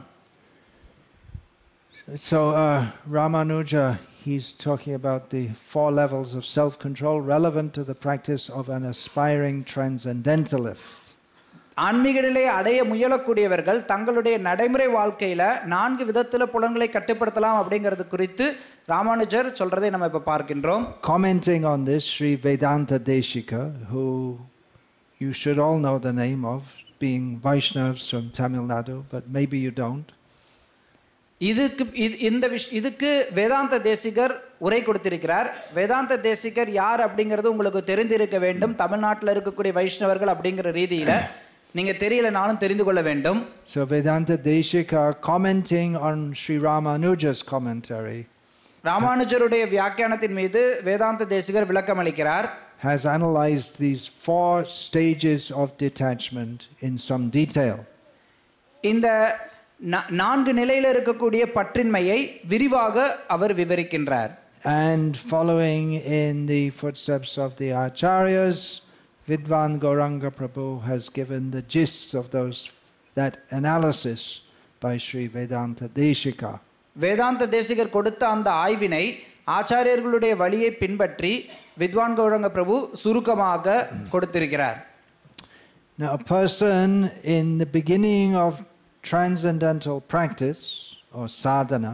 Speaker 1: So uh, Ramanuja, he's talking about the four levels of self-control relevant to the practice of an aspiring transcendentalist.
Speaker 2: ஆன்மீக நிலையை அடைய முயலக்கூடியவர்கள் தங்களுடைய நடைமுறை வாழ்க்கையில நான்கு விதத்துல புலன்களை கட்டுப்படுத்தலாம் அப்படிங்கிறது குறித்து ராமானுஜர் சொல்றதை நம்ம இப்ப பார்க்கின்றோம்.
Speaker 1: Commenting on this, Sri Vedanta Deshika, who you should all know the name of, being Vaishnavas from Tamil Nadu, but maybe you don't.
Speaker 2: இதுக்கு இந்த இதுக்கு வேதாந்த தேசிகர் உரை கொடுத்திருக்கிறார். வேதாந்த தேசிகர் யார் அப்படிங்கிறது உங்களுக்கு தெரிந்திருக்க வேண்டும். தமிழ்நாட்டில் இருக்கக்கூடிய வைஷ்ணவர்கள் அப்படிங்கிற ரீதியில நீங்க தெரியலனாலும் தெரிந்து கொள்ள வேண்டும்.
Speaker 1: So Vedanta Deshika, commenting on Sri Ramanuja's commentary,
Speaker 2: ராமானுஜருடைய வியாக்கியானத்தின் மீது வேதாந்த தேசிகர் விளக்கம் அளிக்கிறார்.
Speaker 1: has analyzed these four stages of detachment in some detail.
Speaker 2: இந்த நான்கு நிலையில இருக்கக்கூடிய பற்றின்மையை விரிவாக அவர் விவரிக்கின்றார்.
Speaker 1: And following in the footsteps of the acharyas, Vidwan Gauranga Prabhu has given the gist of those that analysis by Sri Vedanta Deshika.
Speaker 2: வேதாந்த தேசிகர் கொடுத்த அந்த ஆய்வினை ஆச்சாரியர்களுடைய வழியை பின்பற்றி வித்வான் கௌரங்க பிரபு சுருக்கமாக கொடுத்திருக்கிறார்.
Speaker 1: Now a person in the beginning of transcendental practice or sadhana,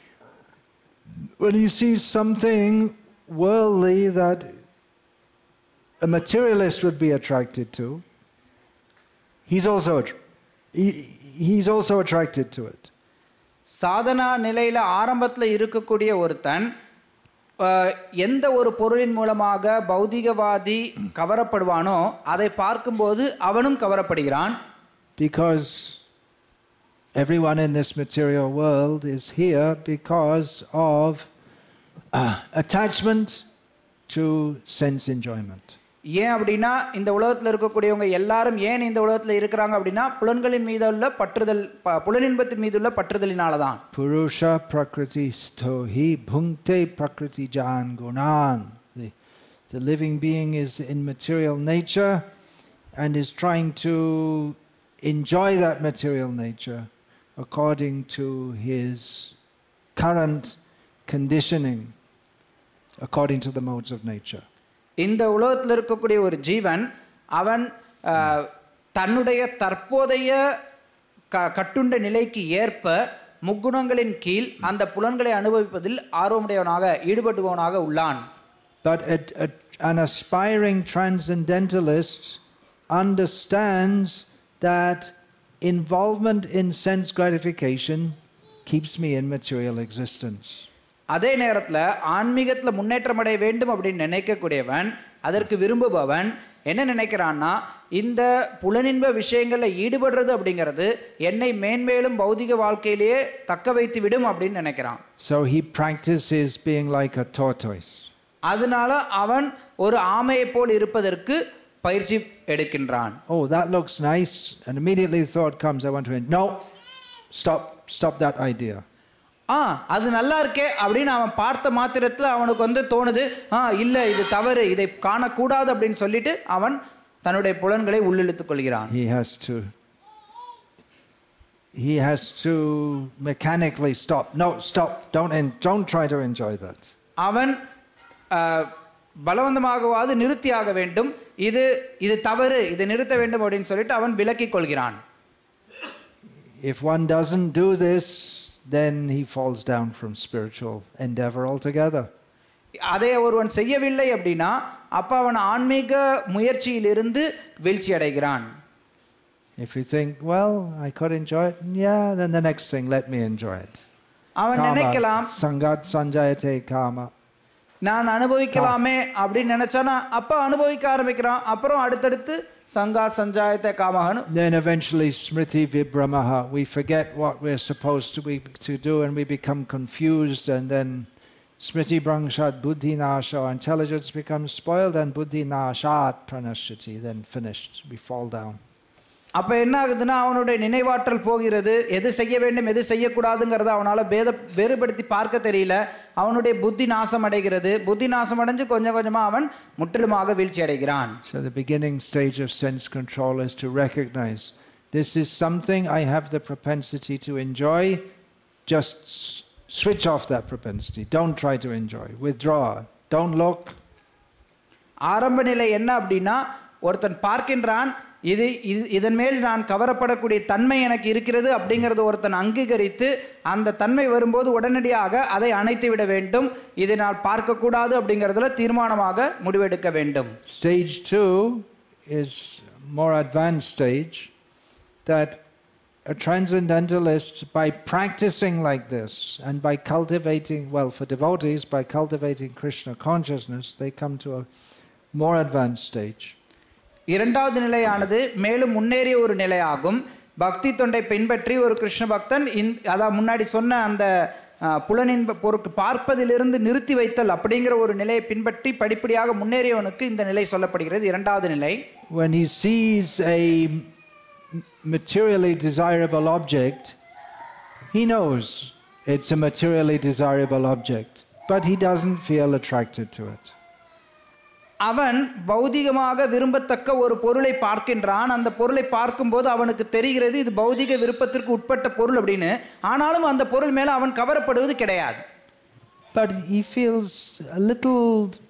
Speaker 1: when he sees something worldly that a materialist would be attracted to, he's also he, he's also attracted to it.
Speaker 2: Sadhana நிலையில ஆரம்பத்தில் இருக்கக்கூடிய ஒருத்தன் எந்த ஒரு பொருளின் மூலமாக பௌதிகவாதி கவரப்படுவானோ அதை பார்க்கும்போது அவனும் கவரப்படுகிறான்.
Speaker 1: Because everyone in this material world is here because of uh, attachment to sense enjoyment.
Speaker 2: ஏன் அப்படின்னா இந்த உலகத்தில் இருக்கக்கூடியவங்க எல்லாரும் ஏன் இந்த உலகத்தில் இருக்கிறாங்க அப்படின்னா புலன்களின் மீது உள்ள பற்றுதல், புலனின்பத்தின் மீது உள்ள பற்றுதலினால தான்.
Speaker 1: Purusha prakriti stohi bhunkte prakriti jan gunan. The, the living being is in material nature and is trying to enjoy that material nature according to his current conditioning, according to the modes of nature.
Speaker 2: இந்த உலகத்தில் இருக்கக்கூடிய ஒரு ஜீவன் அவன் தன்னுடைய தற்போதைய கட்டுண்ட நிலைக்கு ஏற்ப முக்குணங்களின் கீழ் அந்த புலன்களை அனுபவிப்பதில் ஆர்வமுடையவனாக ஈடுபடுபவனாக உள்ளான்.
Speaker 1: But a, a, an aspiring transcendentalist understands that involvement in sense gratification keeps me in material existence.
Speaker 2: அதே நேரத்தில் ஆன்மீகத்தில் முன்னேற்றம் அடைய வேண்டும் அப்படின்னு நினைக்கக்கூடியவன், அதற்கு விரும்புபவன் என்ன நினைக்கிறான்னா, இந்த புலனின்ப விஷயங்களில் ஈடுபடுறது அப்படிங்கிறது என்னை மேன்மேலும் பௌதிக வாழ்க்கையிலேயே தக்க வைத்து விடும் அப்படின்னு நினைக்கிறான்.
Speaker 1: So he practices being like a tortoise.
Speaker 2: அதனால அவன் ஒரு ஆமையை போல் இருப்பதற்கு பயிற்சி எடுக்கின்றான்.
Speaker 1: Oh, that looks nice, and immediately the thought comes, I want to end. No, stop, stop that idea.
Speaker 2: ஆ அது நல்லா இருக்கே அப்படின்னு அவன் பார்த்த மாத்திரத்தில் அவனுக்கு வந்து தோணுது, ஆ இல்லை இது தவறு, இதை காணக்கூடாது அப்படின்னு சொல்லிட்டு அவன் தன்னுடைய புலன்களை உள்ளிழுத்துக் கொள்கிறான்.
Speaker 1: He has to he has to mechanically stop. No, stop. Don't en- don't try to enjoy that.
Speaker 2: அவன் பலவந்தமாகவாது நிறுத்தியாக வேண்டும், இது இது தவறு, இதை நிறுத்த வேண்டும் அப்படின்னு சொல்லிட்டு அவன் விலக்கிக் கொள்கிறான்.
Speaker 1: If one doesn't do this, then he falls down from spiritual endeavor altogether.
Speaker 2: அதை ஒருவன் செய்யவில்லை அப்படின்னா அப்ப அவன் ஆன்மீக முயற்சியிலிருந்து வீழ்ச்சி அடைகிறான்.
Speaker 1: If you think, well, I could enjoy it, yeah, then the next thing, let me enjoy it.
Speaker 2: அவன் நினைக்கலாம்,
Speaker 1: sangat sanjayate kama,
Speaker 2: நான் அனுபவிக்கலாமே அப்படின்னு நினைச்சானா அப்ப அனுபவிக்க ஆரம்பிக்கிறான். அப்புறம் அடுத்தடுத்து சங்கா சஞ்சாயத்தை காமகன்.
Speaker 1: Then eventually smriti vibramaha, we forget what we're supposed to be to do and we become confused, and then smriti brangshat buddhi nasha, intelligence becomes spoiled and buddhi nashat pranashati, then finished, we fall down.
Speaker 2: அப்ப என்ன ஆகுதுன்னா அவனுடைய நினைவாற்றல் போகிறது, எது செய்ய வேண்டும் எது செய்யக்கூடாதுங்கிறத அவனால பேத வேறுபடுத்தி பார்க்க தெரியல, அவனுடைய புத்தி நாசம் அடைகிறது. புத்தி நாசம் அடைஞ்சு கொஞ்சம் கொஞ்சமா அவன் முற்றிலுமாக வீழ்ச்சி அடைகிறான்.
Speaker 1: So the beginning stage of sense control is to recognize this is something I have the propensity to enjoy, just switch off that propensity, don't try to enjoy, withdraw, don't look.
Speaker 2: ஆரம்ப நிலை என்ன அப்படின்னா, ஒருத்தன் பார்க்கின்றான், இது இதன் மேல் நான் கவரப்படக்கூடிய தன்மை எனக்கு இருக்கிறது அப்படிங்கிறது ஒருத்தன் அங்கீகரித்து அந்த தன்மை வரும்போது உடனடியாக அதை அணைத்து விட வேண்டும். இதை நான் பார்க்கக்கூடாது அப்படிங்கிறதுல தீர்மானமாக முடிவெடுக்க வேண்டும்.
Speaker 1: Stage two is more advanced stage, that a transcendentalist, by practicing like this and by cultivating, well, for devotees, by cultivating Krishna consciousness, they come to a more advanced stage.
Speaker 2: இரண்டாவது நிலையானது மேலும் முன்னேறிய ஒரு நிலையாகும். பக்தி தொண்டை பின்பற்றி ஒரு கிருஷ்ண பக்தன் அதான் முன்னாடி சொன்ன அந்த புலனின்ப பொருட்கள் பார்ப்பதிலிருந்து நிறுத்தி வைத்தல் அப்படிங்கிற ஒரு நிலையை பின்பற்றி படிப்படியாக முன்னேறியவனுக்கு இந்த நிலை சொல்லப்படுகிறது, இரண்டாவது நிலை.
Speaker 1: When he sees a materially desirable object, he knows it's a materially desirable object, but he doesn't feel attracted to it.
Speaker 2: அவன் பௌதிகமாக விரும்பத்தக்க ஒரு பொருளை பார்க்கின்றான். அந்த பொருளை பார்க்கும்போது அவனுக்கு தெரிகிறது இது பௌதிக விருப்பத்திற்கு உட்பட்ட பொருள் அப்படின்னு. ஆனாலும் அந்த பொருள் மேல அவன் கவரப்படுவது கிடையாது.
Speaker 1: But he feels a little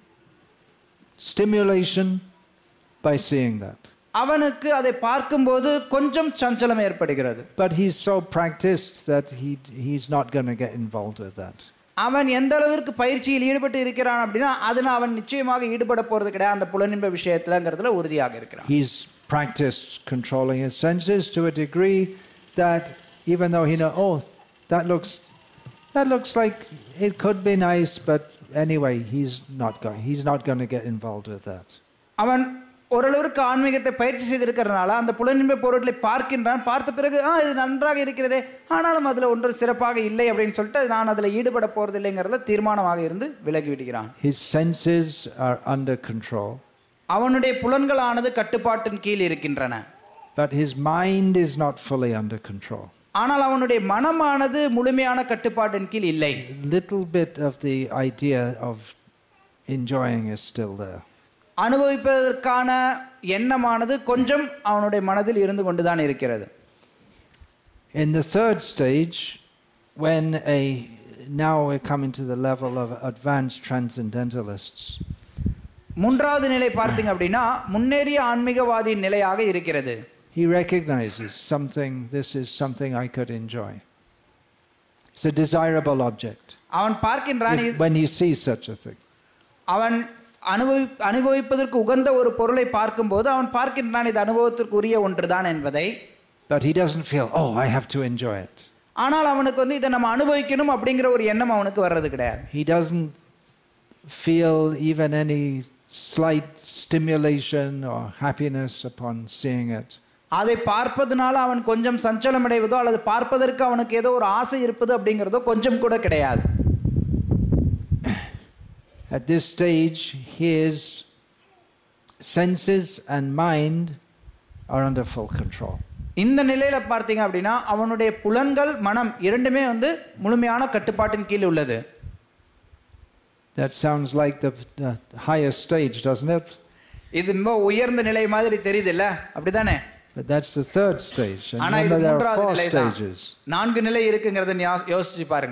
Speaker 1: stimulation by seeing that.
Speaker 2: அவனுக்கு அதை பார்க்கும்போது கொஞ்சம் சஞ்சலம் ஏற்படுகிறது.
Speaker 1: But he's so practiced that he he's not going to get involved with that.
Speaker 2: அவன் எந்த அளவிற்கு பயிற்சியில் ஈடுபட்டு இருக்கிறான் அப்படின்னா அதனால அவன் நிச்சயமாக ஈடுபட போறது கிடையாது அந்த புலனின்ப விஷயத்துலங்கிறதுல உறுதியாக இருக்கிறான்.
Speaker 1: He's practiced controlling his senses to a degree that even though he know, oh, that looks that looks like it could be nice, but anyway, he's not going he's not going to get involved with that.
Speaker 2: அவன் ஓரளவுக்கு ஆன்மீகத்தை பயிற்சி செய்திருக்கிறதுனால அந்த புலனின்ப பொருட்களை பார்க்கின்றான். பார்த்த பிறகு ஆ இது நன்றாக இருக்கிறதே, ஆனாலும் அதில் ஒன்று சிறப்பாக இல்லை அப்படின்னு சொல்லிட்டு நான் அதில் ஈடுபட போறது இல்லைங்கிறதுல தீர்மானமாக இருந்து விலகி விடுகிறான்.
Speaker 1: His senses are under control.
Speaker 2: அவனுடைய புலன்களானது கட்டுப்பாட்டின் கீழ் இருக்கின்றன.
Speaker 1: But his mind is not fully under control.
Speaker 2: ஆனால் அவனுடைய மனமானது முழுமையான கட்டுப்பாட்டின் கீழ் இல்லை.
Speaker 1: Little bit of the idea of enjoying is still there.
Speaker 2: அனுபவிப்பதற்கான எண்ணமானது கொஞ்சம் அவனுடைய மனதில் இருந்து கொண்டுதான் இருக்கிறது.
Speaker 1: In the third stage, when a now we're coming to the level of advanced transcendentalists.
Speaker 2: மூன்றாவது நிலை பார்த்தீங்க அப்படின்னா முன்னேறிய ஆன்மீகவாதியின் நிலையாக இருக்கிறது.
Speaker 1: He recognizes something, this is something I could enjoy. It's a desirable object.
Speaker 2: அவன் பார்க்கின்றான்
Speaker 1: If, when he sees such a thing.
Speaker 2: அவன் அனுபவி அனுபவிப்பதற்கு உகந்த ஒரு பொருளை பார்க்கும்போது அவன் பார்க்கின்றான் இது அனுபவத்திற்கு உரிய ஒன்றுதான் என்பதை.
Speaker 1: But he doesn't feel, oh, I have to enjoy it.
Speaker 2: ஆனால் அவனுக்கு வந்து இதை நம்ம அனுபவிக்கணும் அப்படிங்கிற ஒரு எண்ணம் அவனுக்கு வர்றது கிடையாது.
Speaker 1: He doesn't feel even any slight stimulation or happiness upon seeing it.
Speaker 2: அதை பார்ப்பதனால அவன் கொஞ்சம் சஞ்சலம் அடைவதோ அல்லது பார்ப்பதற்கு அவனுக்கு ஏதோ ஒரு ஆசை இருப்பது அப்படிங்கிறதோ கொஞ்சம் கூட கிடையாது.
Speaker 1: At this stage, his senses and mind are under full control.
Speaker 2: இந்த நிலையில பார்த்தீங்க அப்படின்னா அவனுடைய புலன்கள் மனம் இரண்டுமே வந்து முழுமையான கட்டுப்பாட்டின் கீழ் உள்ளது.
Speaker 1: That sounds like the, the highest stage, doesn't it?
Speaker 2: இது ரொம்ப உயர்ந்த நிலை மாதிரி தெரியுது இல்ல, அப்படிதானே?
Speaker 1: But that's the third stage. And
Speaker 2: ஆனா இது
Speaker 1: remember there are
Speaker 2: மூன்றாவது
Speaker 1: four
Speaker 2: நிலை தான்.
Speaker 1: stages.
Speaker 2: நான்கு நிலை இருக்குங்கிறத யோசிச்சு பாருங்க.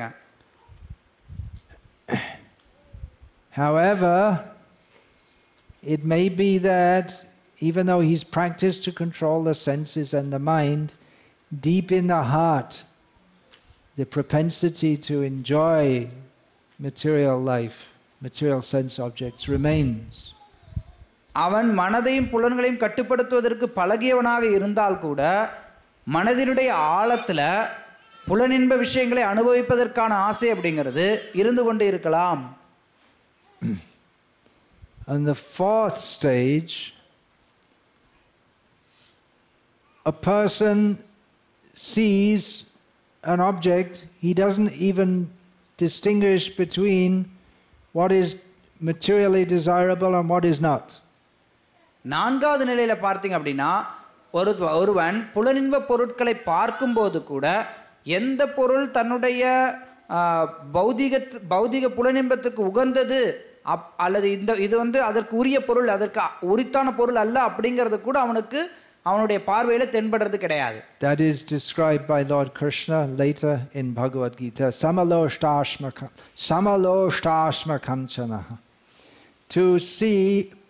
Speaker 1: However, it may be that even though he's practiced to control the senses and the mind, deep in the heart, the propensity to enjoy material life, material sense objects remains.
Speaker 2: அவன் மனதையும் புலன்களையும் கட்டுப்படுத்துவதற்கு பழகியவனாக இருந்தால் கூட மனதினுடைய ஆழத்துல புலனின்ப விஷயங்களை அனுபவிப்பதற்கான ஆசை அப்படிங்கிறது இருந்து கொண்டு இருக்கலாம்.
Speaker 1: And the fourth stage, a person sees an object, he doesn't even distinguish between what is materially desirable and what is not.
Speaker 2: நான்காவது நிலையில பார்த்தீங்க அப்படின்னா ஒரு ஒருவன் புலனின்ப பொருட்களை பார்க்கும்போது கூட எந்த பொருள் தன்னுடைய பௌதிக பௌதிக புலனின்பத்துக்கு உகந்தது அல்லது இந்த இது வந்து அதற்கு உரிய பொருள் அதற்கு உரித்தான பொருள் அல்ல அப்படிங்கிறது கூட அவனுக்கு அவனுடைய பார்வையில தென்படுறது கிடையாது.
Speaker 1: That is described by Lord Krishna later in Bhagavad Gita. Samaloshtashma Samaloshtashma kanchana. To see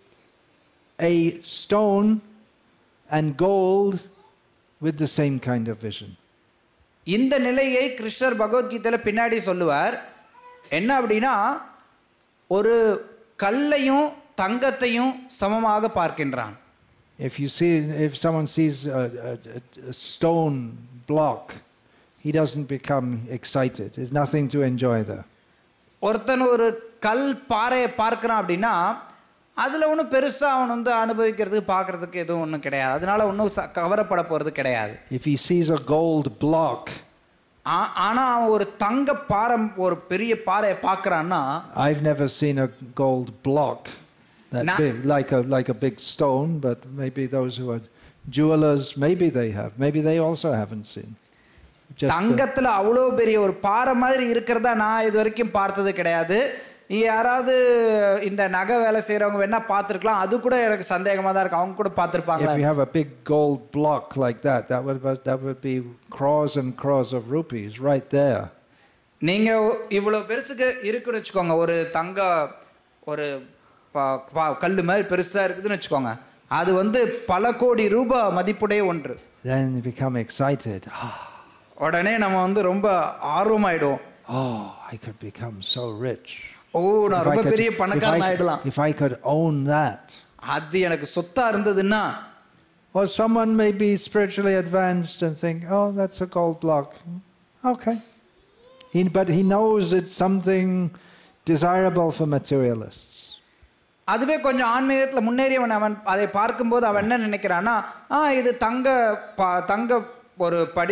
Speaker 1: a stone and gold with the same kind of vision.
Speaker 2: இந்த நிலையை கிருஷ்ணர் பகவத்கீதையில பின்னாடி சொல்லுவார். என்ன அப்படின்னா ஒரு கல்லையும் தங்கத்தையும் சமமாக பார்க்கின்றான்.
Speaker 1: If you see, if someone sees a, a, a stone block, he doesn't become excited. There's nothing to enjoy there.
Speaker 2: ஒருத்தன் ஒரு கல் பாறையை பார்க்கிறான் அப்படின்னா அதுல ஒன்றும் பெருசா அவன் வந்து அனுபவிக்கிறதுக்கு பார்க்கறதுக்கு எதுவும் ஒன்றும் கிடையாது. அதனால ஒன்றும் கவரப்பட போறது கிடையாது.
Speaker 1: If he sees a gold block,
Speaker 2: ஆனா அவன் ஒரு தங்க பாறை ஒரு பெரிய பாறையை பார்க்கறான்னா,
Speaker 1: I've never seen a gold block that Na- big, like a like a big stone, but maybe those who are jewelers, maybe they have, maybe they also haven't seen.
Speaker 2: தங்கத்துல அவ்வளோ பெரிய ஒரு பாறை மாதிரி இருக்கிறதா நான் இது வரைக்கும் பார்த்தது கிடையாது. யாராவது இந்த நகை வேலை செய்யறவங்க வேணா பார்த்திருக்கலாம், அது கூட எனக்கு சந்தேகமா தான் இருக்கு, அவங்க கூட பார்த்திருப்பாங்க.
Speaker 1: If you have a big gold block like that, that would that would be crores and crores of rupees right there.
Speaker 2: நீங்க இவ்வளவு பெருசுக்கு இருக்குன்னு வச்சுக்கோங்க, ஒரு தங்க ஒரு கல்லு மாதிரி பெருசா இருக்குதுன்னு வச்சுக்கோங்க, அது வந்து பல கோடி ரூபாய் மதிப்புடைய ஒன்று.
Speaker 1: Then you become excited.
Speaker 2: உடனே நம்ம வந்து ரொம்ப ஆர்வமாயிடுவோம்.
Speaker 1: Oh, I could become so rich.
Speaker 2: ஓ, நான் ரொம்ப பெரிய பணக்காரன் ஆயிடலாம்.
Speaker 1: If I could own that.
Speaker 2: அது எனக்கு சொத்தா இருந்ததுன்னா.
Speaker 1: Or someone may be spiritually advanced and think, oh, that's a gold block. Okay. He, but he knows it's something desirable for materialists.
Speaker 2: அதுவே கொஞ்சம் ஆன்மீகத்தில் முன்னேறியவன் அவன் அதை பார்க்கும்போது அவன் என்ன நினைக்கிறான்னா, ஆ இது தங்க தங்க ஒரு படி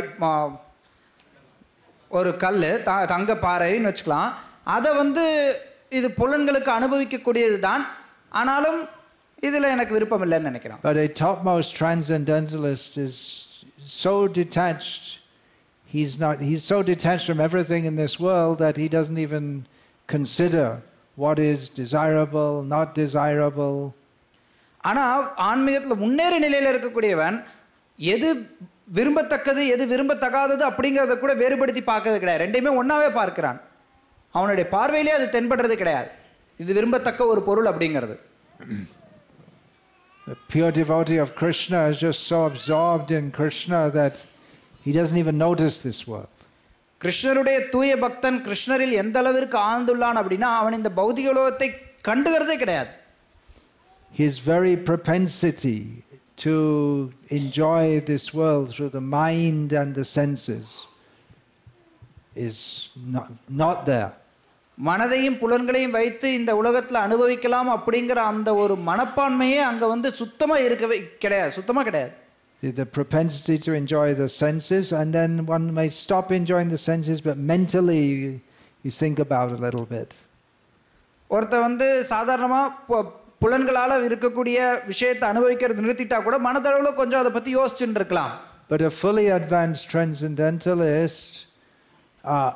Speaker 2: ஒரு கல் த தங்க பாறைன்னு வச்சுக்கலாம், அதை வந்து இது புலன்களுக்கு அனுபவிக்கக்கூடியது தான், ஆனாலும் இதில் எனக்கு விருப்பம் இல்லைன்னு நினைக்கிறான்.
Speaker 1: But a topmost transcendentalist is so detached, he's not he's so detached from everything in this world that he doesn't even consider what is desirable, not desirable.
Speaker 2: ஆனால் ஆன்மீகத்தில் முன்னேறிய நிலையில் இருக்கக்கூடியவன் எது விரும்பத்தக்கது எது விரும்பத்தகாதது அப்படிங்கிறத கூட வேறுபடுத்தி பார்க்கறது கிடையாது, ரெண்டையுமே ஒன்றாவே பார்க்கிறான். அவனுடைய பார்வையிலே அது தென்படுறது கிடையாது, இது விரும்பத்தக்க ஒரு பொருள் அப்படிங்கிறது.
Speaker 1: The pure devotee of Krishna is just so absorbed in Krishna that he doesn't even notice this world.
Speaker 2: கிருஷ்ணருடைய தூய பக்தன் கிருஷ்ணரில் எந்த அளவிற்கு ஆழ்ந்துள்ளான் அப்படின்னா அவன் இந்த பௌதிக உலகத்தை கண்டுகிறதே கிடையாது.
Speaker 1: His very propensity to enjoy this world through the mind and the senses is not, not there.
Speaker 2: மனதையும் புலன்களையும் வைத்து இந்த உலகத்தில் அனுபவிக்கலாம் அப்படிங்கிற அந்த ஒரு மனப்பான்மையே அங்கே வந்து சுத்தமாக இருக்கவே கிடையாது, சுத்தமாக கிடையாது.
Speaker 1: The propensity to enjoy the senses, and then one may stop enjoying the senses, but mentally you think about it a little bit.
Speaker 2: ஒருத்த வந்து சாதாரணமாக புலன்களால் இருக்கக்கூடிய விஷயத்தை அனுபவிக்கிறது நிறுத்திட்டா கூட மனதளவில் கொஞ்சம் அதை பற்றி யோசிச்சுட்டு இருக்கலாம்.
Speaker 1: But a fully advanced transcendentalist, uh,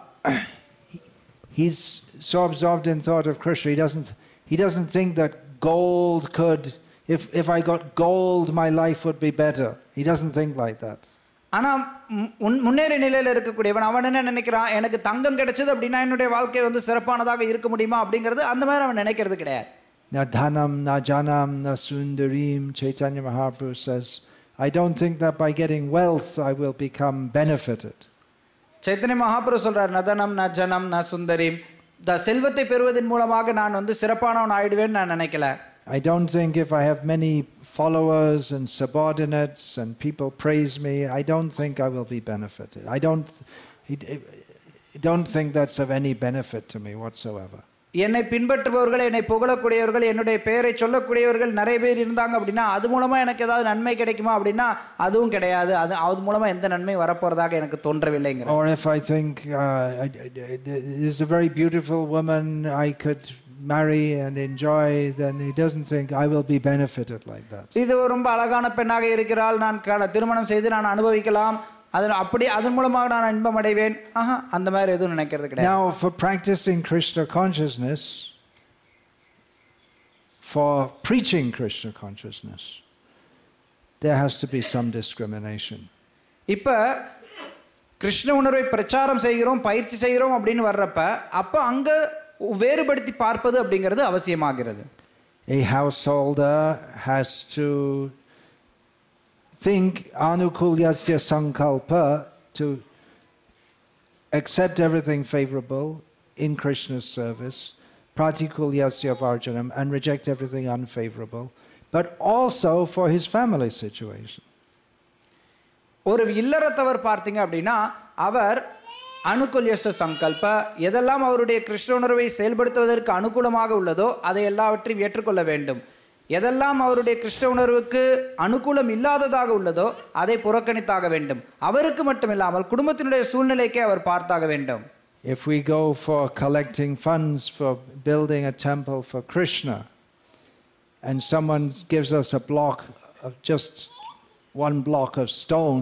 Speaker 1: he's so absorbed in thought of Krishna, he doesn't he doesn't think that gold could, if if I got gold my life would be better. He doesn't think like that.
Speaker 2: ஆனால் முன்னேறிய நிலையில் இருக்கக்கூடியவன் அவன் என்ன நினைக்கிறான், எனக்கு தங்கம் கிடைச்சது அப்படின்னா என்னுடைய வாழ்க்கை வந்து சிறப்பானதாக இருக்க முடியுமா அப்படிங்கிறது அந்த மாதிரி அவன் நினைக்கிறது கிடையாது.
Speaker 1: Na dhanam na janam na sundarim, Chaitanya Mahaprabhu says, I don't think that by getting wealth I will become benefited.
Speaker 2: Chaitanya Mahaprabhu சொல்றார், நதனம் ந ஜனம் ந சுந்தரிம், இந்த செல்வத்தை பெறுவதன் மூலமாக நான் வந்து சிறப்பானவன் ஆயிடுவேன்னு நான் நினைக்கல.
Speaker 1: I don't think if I have many followers and subordinates and people praise me, I don't think I will be benefited. I don't, I don't think that's of any benefit to me whatsoever.
Speaker 2: என்னை பின்பற்றுபவர்கள், என்னை புகழக்கூடியவர்கள், என்னுடைய பெயரை சொல்லக்கூடியவர்கள் நிறைய பேர் இருந்தாங்க அப்படின்னா அது மூலமாக எனக்கு ஏதாவது நன்மை கிடைக்குமா அப்படின்னா அதுவும் கிடையாது. அது அது மூலமாக எந்த நன்மை வரப்போறதாக எனக்கு தோன்றவில்லைங்க.
Speaker 1: Or if I think uh, this is a very beautiful woman I could marry and enjoy, then he doesn't think I will be benefited like that.
Speaker 2: இது ரொம்ப அழகான பெண்ணாக இருக்கிறாள், நான் திருமணம் செய்து நான் அனுபவிக்கலாம், அது அப்படி அதன் மூலமாக நான் இன்பம் அடைவேன், ஆஹா அந்த மாதிரி எதுவும் நினைக்கிறது கிடையாது.
Speaker 1: Now for practicing Krishna consciousness, for preaching Krishna consciousness, there has to be some discrimination.
Speaker 2: இப்ப கிருஷ்ண உணர்வை பிரச்சாரம் செய்கிறோம், பயிற்சி செய்கிறோம் அப்படின்னு வர்றப்ப அப்ப அங்க வேறுபடுத்தி பார்ப்பது அப்படிங்கிறது அவசியமாகிறது.
Speaker 1: A householder has to think anukulyasya sankalpa, to accept everything favorable in Krishna's service, pratikulyasya varjanam, and reject everything unfavorable, but also for his family situation.
Speaker 2: ஒரு இல்லறத்தவர் பார்த்தீங்க அப்படின்னா அவர் அனுகூல்யச சங்கல்ப, எதெல்லாம் அவருடைய கிருஷ்ண உணர்வை செயல்படுத்துவதற்கு அனுகூலமாக உள்ளதோ அதை எல்லாவற்றையும் ஏற்றுக்கொள்ள வேண்டும். எதெல்லாம் அவருடைய கிருஷ்ண உணர்வுக்கு அனுகூலம் இல்லாததாக உள்ளதோ அதை புறக்கணித்தாக வேண்டும். அவருக்கு மட்டுமில்லாமல் குடும்பத்தினுடைய சூழ்நிலைக்கே அவர் பார்த்தாக வேண்டும்.
Speaker 1: If we go for collecting funds for building a temple for Krishna and someone gives us a block of just one block of stone,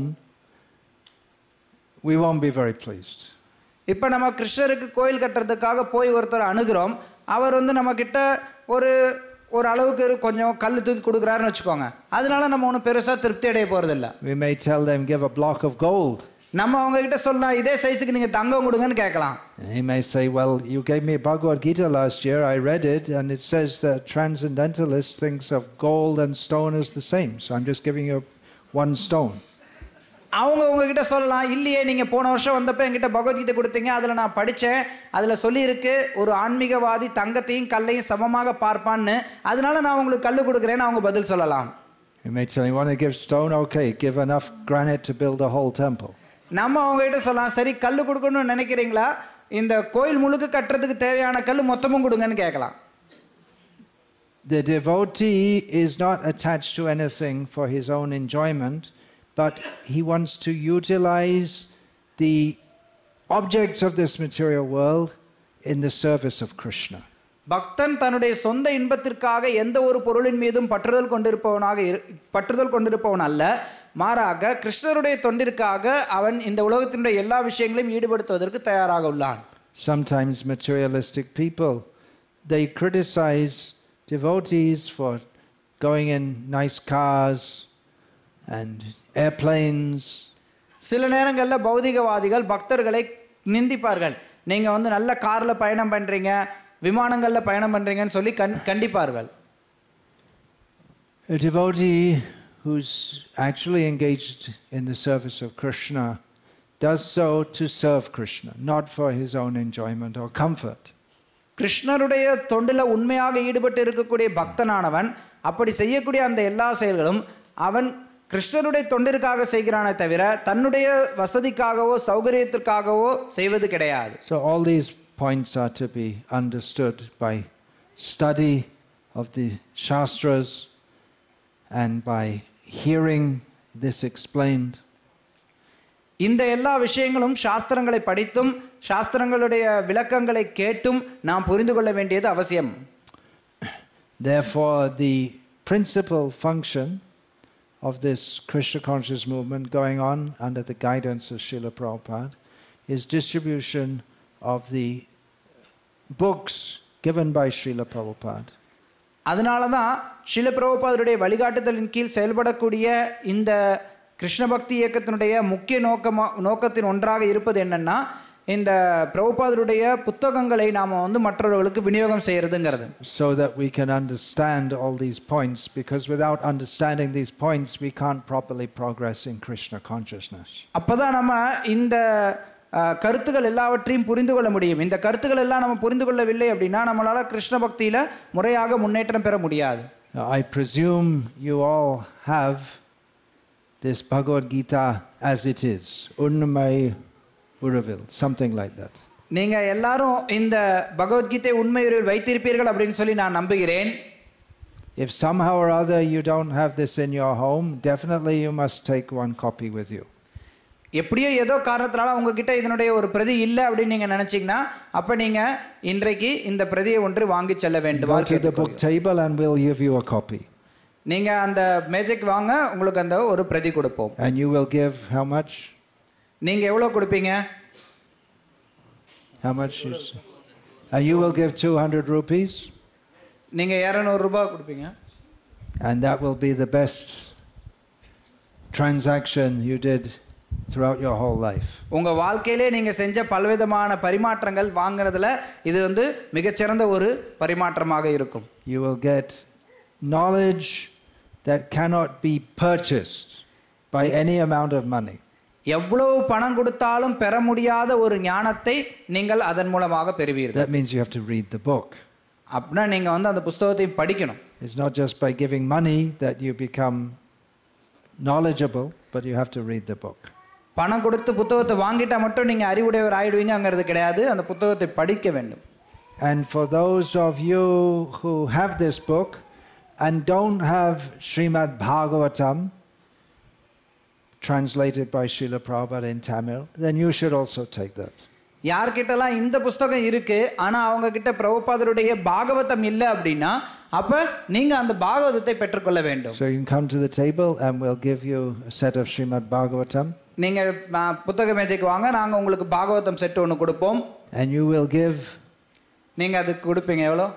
Speaker 1: we won't be very pleased.
Speaker 2: இப்போ நம்ம கிருஷ்ணருக்கு கோயில் கட்டுறதுக்காக போய் ஒருத்தர் அணுகிறோம், அவர் வந்து நம்ம கிட்ட ஒரு ஒரு அளவுக்கு கொஞ்சம் கல் தூக்கி கொடுக்குறாருன்னு வச்சுக்கோங்க, அதனால நம்ம ஒன்றும் பெருசாக திருப்தி அடைய போகிறதில்ல.
Speaker 1: We may tell them, give a block of gold.
Speaker 2: நம்ம அவங்க கிட்ட சொல்லலாம், இதே சைஸுக்கு நீங்கள் தங்கம் கொடுங்கன்னு கேட்கலாம்.
Speaker 1: He may say, well, you gave me Bhagavad Gita last year, I read it, and it says that transcendentalist thinks of gold and stone as the same, so I'm just giving you one stone.
Speaker 2: அவங்க உங்ககிட்ட சொல்லலாம், இல்லையே நீங்கள் போன வருஷம் வந்தப்போ என்கிட்ட பகவத்கீதை கொடுத்தீங்க, அதில் நான் படித்தேன், அதில் சொல்லியிருக்கு ஒரு ஆன்மீகவாதி தங்கத்தையும் கல்லையும் சமமாக பார்ப்பான்னு, அதனால நான் உங்களுக்கு கல் கொடுக்குறேன்னு அவங்க பதில் சொல்லலாம்.
Speaker 1: You may tell, you want to give stone, okay, give enough granite to build the whole temple.
Speaker 2: நம்ம அவங்ககிட்ட சொல்லலாம், சரி கல் கொடுக்கணும்னு நினைக்கிறீங்களா, இந்த கோயில் முழுக்க கட்டுறதுக்கு தேவையான கல் மொத்தமும் கொடுங்கன்னு கேட்கலாம்.
Speaker 1: The devotee is not attached to anything for his own enjoyment, but he wants to utilize the objects of this material world in the service of Krishna.
Speaker 2: பக்தன் தன்னுடைய சொந்த இன்பத்திற்காக எந்த ஒரு பொருளின் மீதும் பற்றுதல் கொண்டிருப்பவனாக பற்றுதல் கொண்டிருப்பவன் அல்ல, மாறாக கிருஷ்ணருடைய தொண்டிற்காக அவன் இந்த உலகத்தினுடைய எல்லா விஷயங்களையும் ஈடுபடுத்துவதற்கு தயாராக உள்ளான்.
Speaker 1: Sometimes materialistic people, they criticize devotees for going in nice cars and airplanes.
Speaker 2: சில நேரங்களில் பௌதிகவாதிகள் பக்தர்களை நிந்திப்பார்கள், நீங்கள் வந்து நல்ல காரில் பயணம் பண்ணுறீங்க, விமானங்களில் பயணம் பண்ணுறீங்கன்னு சொல்லி கண் கண்டிப்பார்கள்.
Speaker 1: A devotee who's actually engaged in the service of Krishna does so to serve Krishna, not for his own enjoyment or comfort.
Speaker 2: கிருஷ்ணருடைய தொண்டில் உண்மையாக ஈடுபட்டு இருக்கக்கூடிய பக்தனானவன் அப்படி செய்யக்கூடிய அந்த எல்லா செயல்களும் அவன் கிருஷ்ணருடைய தொண்டிற்காக செய்கிறானே தவிர தன்னுடைய வசதிக்காகவோ சௌகரியத்திற்காகவோ செய்வது கிடையாது.
Speaker 1: So all these points are to be understood by study of the Shastras and by hearing this explained.
Speaker 2: இந்த எல்லா விஷயங்களும் சாஸ்திரங்களை படித்தும் சாஸ்திரங்களுடைய விளக்கங்களை கேட்டும் நாம் புரிந்து கொள்ள வேண்டியது அவசியம்.
Speaker 1: Therefore, the principal function of this Krishna conscious movement going on under the guidance of Srila Prabhupada is distribution of the books given by Srila Prabhupada.
Speaker 2: அதனால தான் ஸ்ரீல பிரபுபாதருடைய வழிகாட்டுதலின் கீழ் செயல்படக்கூடிய இந்த கிருஷ்ண பக்தி இயக்கத்தினுடைய முக்கிய நோக்கமா நோக்கத்தின் ஒன்றாக இருப்பது என்னன்னா இந்த பிரபுபாதருடைய புத்தகங்களை நாம வந்து மற்றவர்களுக்கு விநியோகம் செய்யறதுங்கிறது.
Speaker 1: So that we can understand all these points, because without understanding these points we can't properly progress in Krishna consciousness.
Speaker 2: அப்பதான் நம்ம இந்த கருத்துக்கள் எல்லாவற்றையும் புரிந்து கொள்ள முடியும். இந்த கருத்துக்கள் எல்லாம் நம்ம புரிந்து கொள்ளவில்லை அப்படின்னா நம்மளால கிருஷ்ண பக்தியில முறையாக முன்னேற்றம் பெற முடியாது.
Speaker 1: I presume you all have this Bhagavad Gita as it is, Unnamai Uravil, something like that.
Speaker 2: நீங்க எல்லாரும் இந்த பகவத்கீதை உண்மை உருவில் வைத்திருப்பீர்கள் அப்படின்னு சொல்லி நான் நம்புகிறேன்.
Speaker 1: If somehow or other you don't have this in your home, definitely you must take one copy with you.
Speaker 2: எப்படியோ ஏதோ காரணத்தினால உங்ககிட்ட இதனுடைய ஒரு பிரதி இல்லை அப்படின்னு நீங்க நினைச்சீங்கன்னா அப்ப நீங்க இன்றைக்கு இந்த பிரதியை ஒன்று வாங்கி செல்ல வேண்டும்.
Speaker 1: Go to the book table and we'll give you a copy.
Speaker 2: நீங்க அந்த மேஜைக்கு வாங்க, உங்களுக்கு அந்த ஒரு பிரதி கொடுப்போம்.
Speaker 1: And you will give how much?
Speaker 2: நீங்க எவ்வளவு கொடுப்பீங்க?
Speaker 1: How much is? And you will give two hundred rupees.
Speaker 2: நீங்க இருநூறு ரூபாய் கொடுப்பீங்க.
Speaker 1: And that will be the best transaction you did throughout your whole life.
Speaker 2: உங்க வாழ்க்கையிலே நீங்க செஞ்ச பலவிதமான பரிமாற்றங்கள் வாங்குறதுல இது வந்து மிகச்சிறந்த ஒரு பரிமாற்றமாக இருக்கும்.
Speaker 1: You will get knowledge that cannot be purchased by any amount of money.
Speaker 2: எவ்வளவு பணம் கொடுத்தாலும் பெற முடியாத ஒரு ஞானத்தை நீங்கள் அதன் மூலமாக பெறுவீர்கள்.
Speaker 1: That means you have to read the book.
Speaker 2: அப்படினா நீங்க வந்து அந்த புத்தகத்தை படிக்கணும்.
Speaker 1: It's not just by giving money that you become knowledgeable, but you have to read the book.
Speaker 2: பணம் கொடுத்து புத்தகத்தை வாங்கிட்டா மட்டும் நீங்க அறிவுடையவர் ஆயிடுவீங்கங்கிறது கிடையாது. அந்த புத்தகத்தை படிக்க வேண்டும்.
Speaker 1: And for those of you who have this book and don't have Srimad Bhagavatam translated by Srila Prabhupada in Tamil, then you should also take that.
Speaker 2: யார்கிட்டலாம் இந்த புத்தகம் இருக்கு ஆனா அவங்க கிட்ட பிரபுபாதருடைய பாகவதம் இல்ல அப்படின்னா அப்ப நீங்க அந்த பாகவதத்தை பெற்றுக்கொள்ள வேண்டும்.
Speaker 1: So you can come to the table and we'll give you a set of Srimad Bhagavatam.
Speaker 2: நீங்க புத்தக மேஜைக்கு வாங்க, நாங்க உங்களுக்கு பாகவதம் செட் ஒன்னு கொடுப்போம்.
Speaker 1: And you will give,
Speaker 2: நீங்க அதுக்கு கொடுப்பீங்க எவ்வளவு?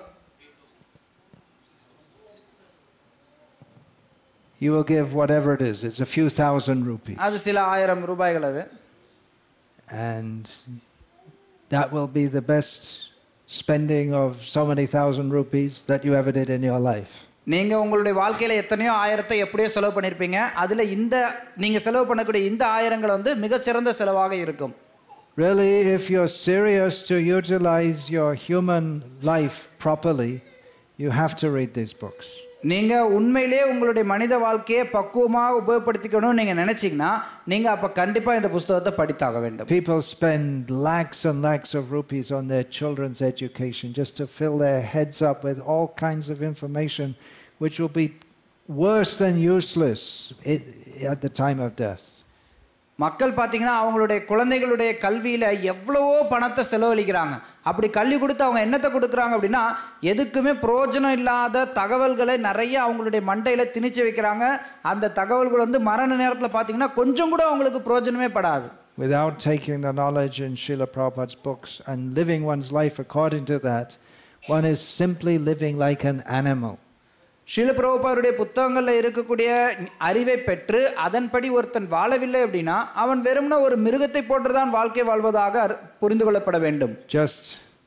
Speaker 1: You will give whatever it is. It's a few thousand rupees.
Speaker 2: அது சில ஆயிரம் ரூபாய்கள் அது.
Speaker 1: And that will be the best spending of so many thousand rupees that you ever did in your life.
Speaker 2: நீங்க உங்களுடைய வாழ்க்கையில எத்தனையோ ஆயிரத்தை எப்படியோ செலவு பண்ணிருப்பீங்க. அதுல இந்த நீங்க செலவு பண்ணக்கூடிய இந்த ஆயிரங்கள் வந்து மிக சிறந்த செலவாக இருக்கும்.
Speaker 1: Really, if you're serious to utilize your human life properly, you have to read these books.
Speaker 2: நீங்க உண்மையிலேயே உங்களுடைய மனித வாழ்க்கையை பக்குவமாக உபயோகப்படுத்திக்கணும்னு நீங்க நினைச்சீங்கன்னா நீங்க அப்ப கண்டிப்பா இந்த புத்தகத்தை படித்தாக வேண்டும்.
Speaker 1: People spend lakhs and lakhs of rupees on their children's education just to fill their heads up with all kinds of information which will be worse than useless at the time of death.
Speaker 2: மக்கள் பார்த்தீங்கன்னா அவங்களுடைய குழந்தைகளுடைய கல்வியில எவ்வளவோ பணத்தை செலவழிக்கிறாங்க. அப்படி கல்வி கொடுத்து அவங்க என்னத்தை கொடுக்குறாங்க அப்படின்னா எதுக்குமே பிரயோஜனம் இல்லாத தகவல்களை நிறைய அவங்களுடைய மண்டையில திணிச்சு வைக்கிறாங்க. அந்த தகவல்கள் வந்து மரண நேரத்தில் பார்த்தீங்கன்னா கொஞ்சம் கூட அவங்களுக்கு பிரயோஜனமே படாது.
Speaker 1: Without taking the knowledge in Srila Prabhupada's books and living one's life according to that, one is simply living like an animal.
Speaker 2: Srila பிரபுபாதருடைய புத்தகங்கள்ல இருக்கக்கூடிய அறிவை பெற்று அதன்படி ஒருத்தன் வாழவில்லை அப்படின்னா அவன் வெறும்னா ஒரு மிருகத்தை போன்றுதான் வாழ்க்கை வாழ்வதாக புரிந்து கொள்ளப்பட வேண்டும்.
Speaker 1: Just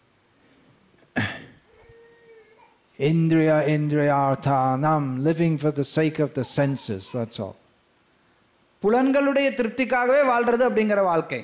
Speaker 1: indriya indriyarthanam, living for the sake of the senses, that's all.
Speaker 2: புலன்களுடைய திருப்திக்காகவே வாழ்றது அப்படிங்கிற வாழ்க்கை.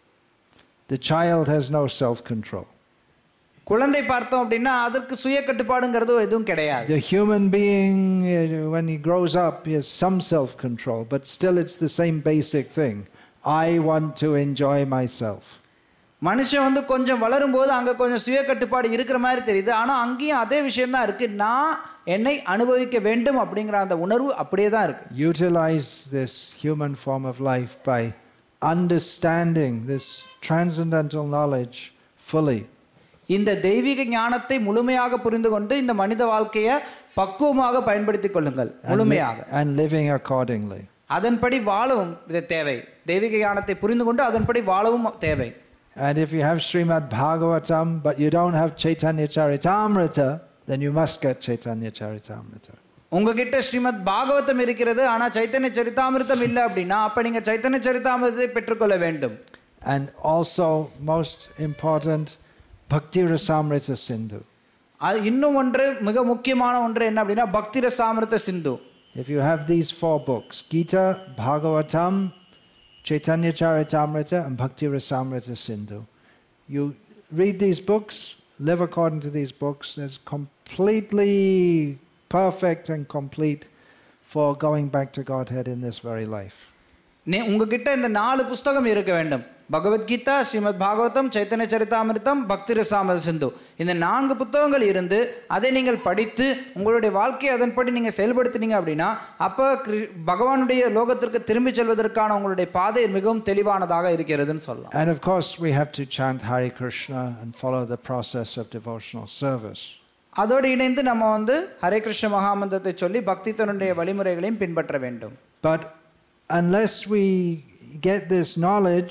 Speaker 1: The child has no self-control.
Speaker 2: குழந்தை பார்த்தோம் அப்படின்னா அதற்கு சுய கட்டுப்பாடுங்கிறது எதுவும் கிடையாது.
Speaker 1: The human being, when he grows up, he has some self-control, but still it's the same basic thing. I want to enjoy myself.
Speaker 2: மனுஷன் வந்து கொஞ்சம் வளரும் போது அங்க கொஞ்சம் சுய கட்டுப்பாடு இருக்கிற மாதிரி தெரியுது. ஆனா அங்கேயும் அதே விஷயம் தான் இருக்கு. நான் என்னை அனுபவிக்க வேண்டும் அப்படிங்கிற அந்த உணர்வு அப்படியே தான் இருக்கு.
Speaker 1: Utilize this human form of life by understanding this transcendental knowledge fully.
Speaker 2: இந்த தெய்வீக ஞானத்தை முழுமையாக புரிந்து கொண்டு இந்த மனித வாழ்க்கையை பக்குவமாக பயன்படுத்திக் கொள்ளுங்கள். முழுமையாக.
Speaker 1: And living accordingly.
Speaker 2: அதன்படி வாழவும் இது தேவை. தெய்வீக ஞானத்தை புரிந்து கொண்டு அதன்படி வாழவும் தேவை.
Speaker 1: And if you have Srimad Bhagavatam but you don't have Chaitanya Charitamrita, then you must get Chaitanya Charitamrita.
Speaker 2: உங்ககிட்ட ஸ்ரீமத் பாகவதம் இருக்கிறது ஆனா சைத்தன்ய சரிதாமிர்தம் இல்லை அப்படின்னா அப்ப நீங்க சைத்தன்ய சரிதாமிர்தத்தை பெற்றுக்கொள்ள வேண்டும்.
Speaker 1: And also most important, Bhakti Rasamrita Sindhu.
Speaker 2: இன்னும் ஒன்று மிக முக்கியமான ஒன்று என்ன அப்படின்னா பக்தி ரசாமிர்த சிந்து.
Speaker 1: If you have these four books, Gita, Bhagavatam, Chaitanya Charitamrita and Bhakti Rasamrita Sindhu, you read these books, live according to these books, it's completely perfect and complete for going back to Godhead in this very life.
Speaker 2: நீ உங்ககிட்ட இந்த நாலு புஸ்தகம் இருக்க வேண்டும். பகவத்கீதா, ஸ்ரீமத் பாகவதம், சைத்தன்ய சரிதாமிர்தம், பக்தி ரசாமிர்த சிந்து. இந்த நான்கு புத்தகங்கள் இருந்து அதை நீங்கள் படித்து உங்களுடைய வாழ்க்கையை அதன்படி நீங்கள் செயல்படுத்தினீங்க அப்படின்னா அப்போ பகவானுடைய லோகத்திற்கு திரும்பி செல்வதற்கான உங்களுடைய பாதை மிகவும் தெளிவானதாக இருக்கிறதுன்னு சொல்லலாம்.
Speaker 1: And of course we have to chant Hare Krishna and follow the process of devotional service.
Speaker 2: அதோடு இணைந்து நம்ம வந்து ஹரே கிருஷ்ண மகாமந்திரத்தை சொல்லி பக்தி தன்னுடைய வழிமுறைகளையும் பின்பற்ற வேண்டும்.
Speaker 1: But unless we get this knowledge,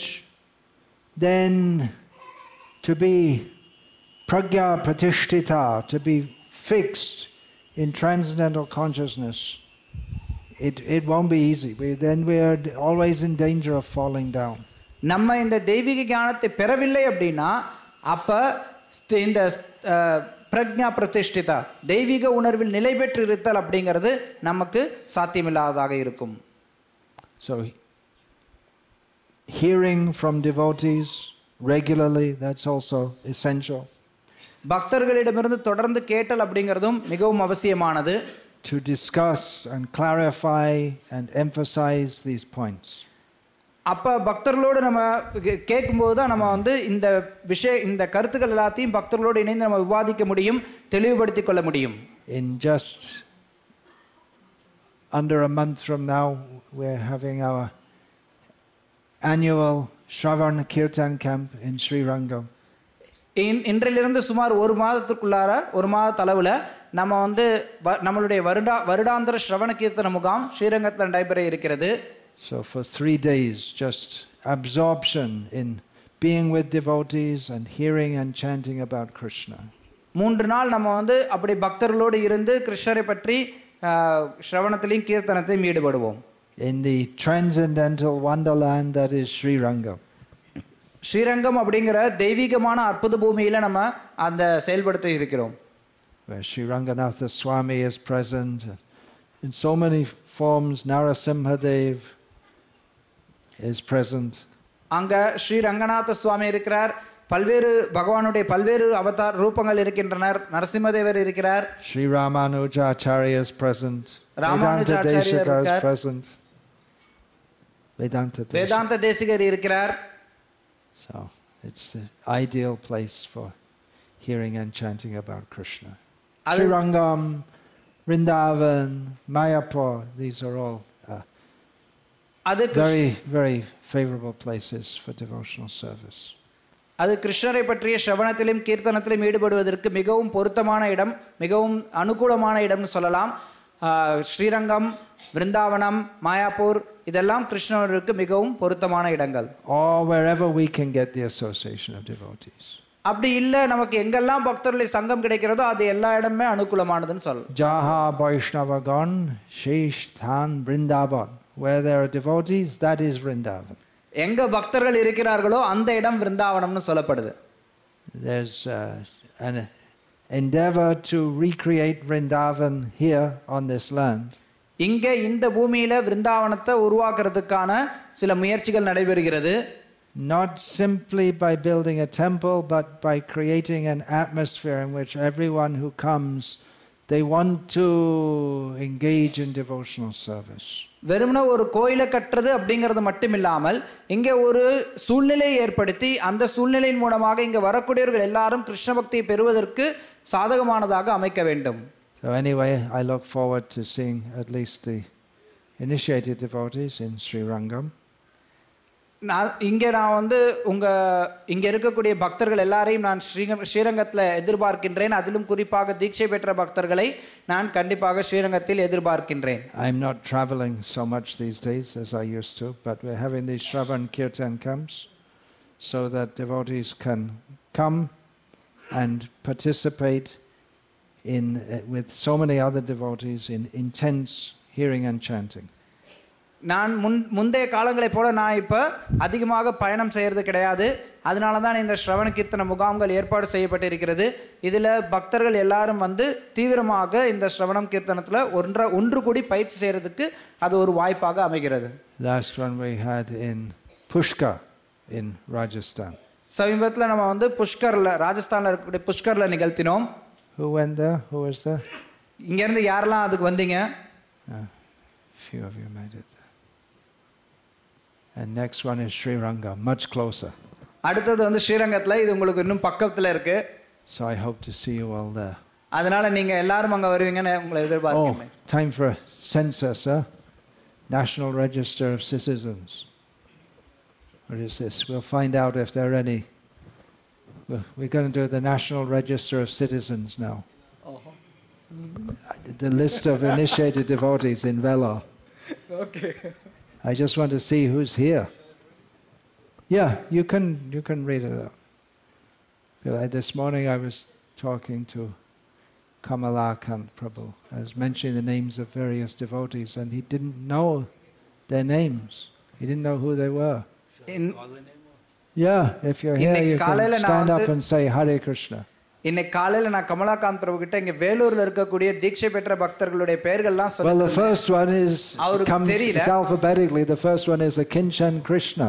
Speaker 1: then to be pragya pratishtita, to be fixed in transcendental consciousness, it, it won't be easy. We, then we are always in danger of falling down.
Speaker 2: நம்ம இந்த தெய்வீக ஞானத்தை பெறவில்லை அப்படின்னா அப்ப இந்த பிரக்ஞா பிரதிஷ்டிதா தெய்வீக உணர்வில் நிலை பெற்று இருத்தல் அப்படிங்கிறது நமக்கு சாத்தியமில்லாததாக இருக்கும்.
Speaker 1: So hearing from devotees regularly, that's also essential.
Speaker 2: பக்தர்களிடமிருந்து தொடர்ந்து கேட்டல் அப்படிங்கிறதும் மிகவும் அவசியமானது.
Speaker 1: To discuss and clarify and emphasize these points.
Speaker 2: அப்ப பக்தர்களோடு நம்ம கேட்கும்போது தான் நம்ம வந்து இந்த விஷய இந்த கருத்துக்கள் எல்லாத்தையும் பக்தர்களோடு இணைந்து நம்ம விவாதிக்க முடியும், தெளிவுபடுத்திக் கொள்ள முடியும்.
Speaker 1: In just under a month from now, we're having our annual Shravan Kirtan camp in Sri Rangam.
Speaker 2: இன்றிலிருந்து சுமார் ஒரு மாதத்துக்குள்ளார ஒரு மாத அளவில் நம்ம வந்து நம்மளுடைய வருடா வருடாந்திர ஸ்ரவண கீர்த்தன முகாம் ஸ்ரீரங்கத்தில் நடைபெற இருக்கிறது.
Speaker 1: So for three days, just absorption in being with devotees and hearing and chanting about Krishna.
Speaker 2: மூன்று நாள் நம்ம வந்து அப்படி பக்தர்களோடு இருந்து கிருஷ்ணரை பற்றி ஸ்ரவணத்திலையும் கீர்த்தனத்தையும் ஈடுபடுவோம்.
Speaker 1: In the transcendental wonderland that is Sri Rangam.
Speaker 2: Srirangam அப்படிங்கிற தெய்வீகமான அற்புத பூமியில நம்ம அந்த செயல்படுத்த இருக்கிறோம்.
Speaker 1: Where Sri Ranganatha Swami is present in so many forms. Narasimha Dev is present.
Speaker 2: அங்க ஸ்ரீ ரங்கநாத சுவாமி இருக்கிறார். பல்வேறு பகவானுடைய பல்வேறு அவதார ரூபங்கள் இருக்கின்றனர். நரசிம்மதேவர் இருக்கிறார்.
Speaker 1: Sri Ramanujacharya is present.
Speaker 2: Vedanta
Speaker 1: Desika is present. Vedanta Desika.
Speaker 2: Vedanta Desikar இருக்கிறார்.
Speaker 1: So it's the ideal place for hearing and chanting about Krishna. Sri Rangam, Vrindavan, Mayapur, these are all uh, very, very favorable places for devotional service.
Speaker 2: அது கிருஷ்ணரை பற்றிய ஸ்ரவணத்திலும் கீர்த்தனத்திலும் ஈடுபடுவதற்கு மிகவும் பொருத்தமான இடம், மிகவும் அனுகூலமான இடம்னு சொல்லலாம். ஸ்ரீரங்கம், விருந்தாவனம், மாயாப்பூர் இதெல்லாம் கிருஷ்ணருக்கு மிகவும் பொருத்தமான இடங்கள்.
Speaker 1: Or wherever we can get the association of devotees.
Speaker 2: அப்படி இல்ல நமக்கு எங்கெல்லாம் பக்தர்களுடைய சங்கம் கிடைக்கிறதோ அது எல்லா இடமே அனுகூலமானதுன்னு சொல்லலாம்.
Speaker 1: Jaha Vaishnavagan Shesh Than Vrindavan. Where there are devotees, that is Vrindavan.
Speaker 2: எங்க பக்தர்கள் இருக்கிறார்களோ அந்த இடம் விருந்தாவனம்னு சொல்லப்படுது.
Speaker 1: There's uh, an endeavor to recreate Vrindavan here on this land.
Speaker 2: இங்கே இந்த பூமியில விருந்தாவனத்தை உருவாக்குறதுக்கான சில முயற்சிகள் நடைபெறுகிறது.
Speaker 1: Not simply by building a temple, but by creating an atmosphere in which everyone who comes, they want to engage in devotional service.
Speaker 2: வெறுமனே ஒரு கோயிலை கட்டுறது அப்படிங்கிறது மட்டும் இல்லாமல் இங்கே ஒரு சூழ்நிலையை ஏற்படுத்தி அந்த சூழ்நிலையின் மூலமாக இங்கே வரக்கூடியவர்கள் எல்லாரும் கிருஷ்ண பக்தியை பெறுவதற்கு சாதகமானதாக அமைக்க வேண்டும்.
Speaker 1: So anyway, I look forward to seeing at least the initiated devotees in Sri Rangam.
Speaker 2: நான் இங்கே நான் வந்து உங்கள் இங்கே இருக்கக்கூடிய பக்தர்கள் எல்லாரையும் நான் ஸ்ரீரங்க ஸ்ரீரங்கத்தில் எதிர்பார்க்கின்றேன். அதிலும் குறிப்பாக தீட்சை பெற்ற பக்தர்களை நான் கண்டிப்பாக ஸ்ரீரங்கத்தில் எதிர்பார்க்கின்றேன்.
Speaker 1: I'm not traveling so much these days as I used to, but we're having these Shravan Kirtan camps so that devotees can come and participate in uh, with so many other devotees in intense hearing and chanting.
Speaker 2: நான் முன் முந்தைய காலங்களைப் போல நான் இப்போ அதிகமாக பயணம் செய்கிறது கிடையாது. அதனால தான் இந்த ஸ்ரவண கீர்த்தன முகாம்கள் ஏற்பாடு செய்யப்பட்டிருக்கிறது. இதில் பக்தர்கள் எல்லாரும் வந்து தீவிரமாக இந்த ஸ்ரவணம் கீர்த்தனத்தில் ஒன்ற ஒன்று கூடி பயிற்சி செய்கிறதுக்கு அது ஒரு வாய்ப்பாக அமைகிறது.
Speaker 1: Last one we had in Pushkar in Rajasthan.
Speaker 2: சமீபத்தில் நம்ம வந்து புஷ்கரில் ராஜஸ்தானில் இருக்கக்கூடிய புஷ்கரில் நிகழ்த்தினோம்.
Speaker 1: Who went there? Who was there?
Speaker 2: இங்கேருந்து யாரெல்லாம் அதுக்கு வந்தீங்க?
Speaker 1: Uh, few of you made it. And next one is Sri Rangam, much closer.
Speaker 2: அடுத்தது வந்து ஸ்ரீரங்கத்தில், இது உங்களுக்கு இன்னும் பக்கத்தில் இருக்கு.
Speaker 1: So I hope to see you all there.
Speaker 2: அதனால நீங்க எல்லாரும் அங்க வருவீங்கன்னு உங்களை எதிர்பார்க்கிறேன்.
Speaker 1: Oh, time for a census, huh? National Register of Citizens. What is this? We'll find out if there are any. We're going to do the National Register of Citizens now. Oh. The list of initiated devotees in Vellore.
Speaker 2: Okay.
Speaker 1: I just want to see who's here. Yeah, you can you can read it out. This morning I was talking to Kamalakant Prabhu. I was mentioning the names of various devotees and he didn't know their names. He didn't know who they were.
Speaker 2: In,
Speaker 1: yeah, if you're here you can stand up and say Hare Krishna.
Speaker 2: இன்னைக்கு காலையில நான் கமலாகாந்த் பிரபு கிட்ட இங்க வேலூர்ல இருக்கக்கூடிய தீட்சை பெற்ற பக்தர்களுடைய பெயர்கள்லாம்
Speaker 1: சொல்லிட்டேன். Well, the first one is comes it's alphabetically. The first one is Akinchan Krishna.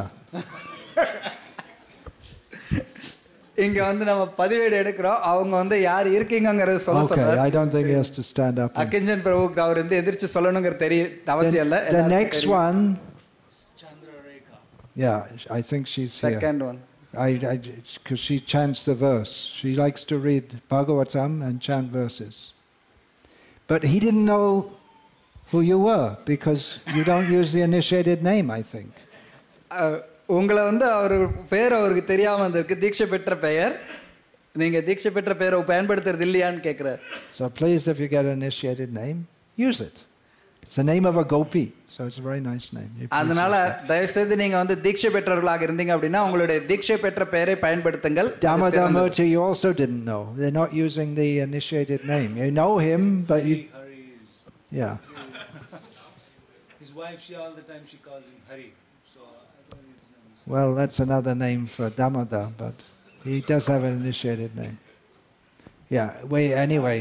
Speaker 2: இங்க வந்து நம்ம பதிவேடு எடுக்கிறோம். அவங்க வந்து யார் இருக்கீங்கங்கறது சொல்ல சொல்றாரு.
Speaker 1: Okay, I don't think he has to stand up.
Speaker 2: அகிஞ்சன் பிரபுக்கு அவர் வந்து எதிர்த்து சொல்லணும்ங்கற தெரிய அவசியம் இல்ல.
Speaker 1: The next one Chandrarekha. Yeah, I think she's
Speaker 2: here. Second one.
Speaker 1: I, I, because she chants the verse. She likes to read Bhagavatam and chant verses. But he didn't know who you were because you don't use the initiated name, I think.
Speaker 2: உங்களை வந்து அவர் பேர் அவருக்கு தெரியாம இருந்திருக்கு, தீட்சை பெற்ற பெயர். நீங்க தீட்சை பெற்ற பெயரை பயன்படுத்துறது இல்லையான்னு கேக்குறார்.
Speaker 1: So please, if you get an initiated name, use it. It's the name of a gopi. So it's a very nice name.
Speaker 2: அதனால தயவு செய்து நீங்க வந்து தீட்சை பெற்றவர்களாக இருந்தீங்க அப்படினா உங்களுடைய தீட்சை பெற்ற பெயரை பயன்படுத்துங்கள்.
Speaker 1: Damodar Murti you also didn't know. They're not using the initiated name. You know him, but you yeah.
Speaker 3: His wife, she all the time she calls him Hari. So I thought his name is
Speaker 1: well, that's another name for Damodar, but he does have an initiated name. Yeah, wait, anyway.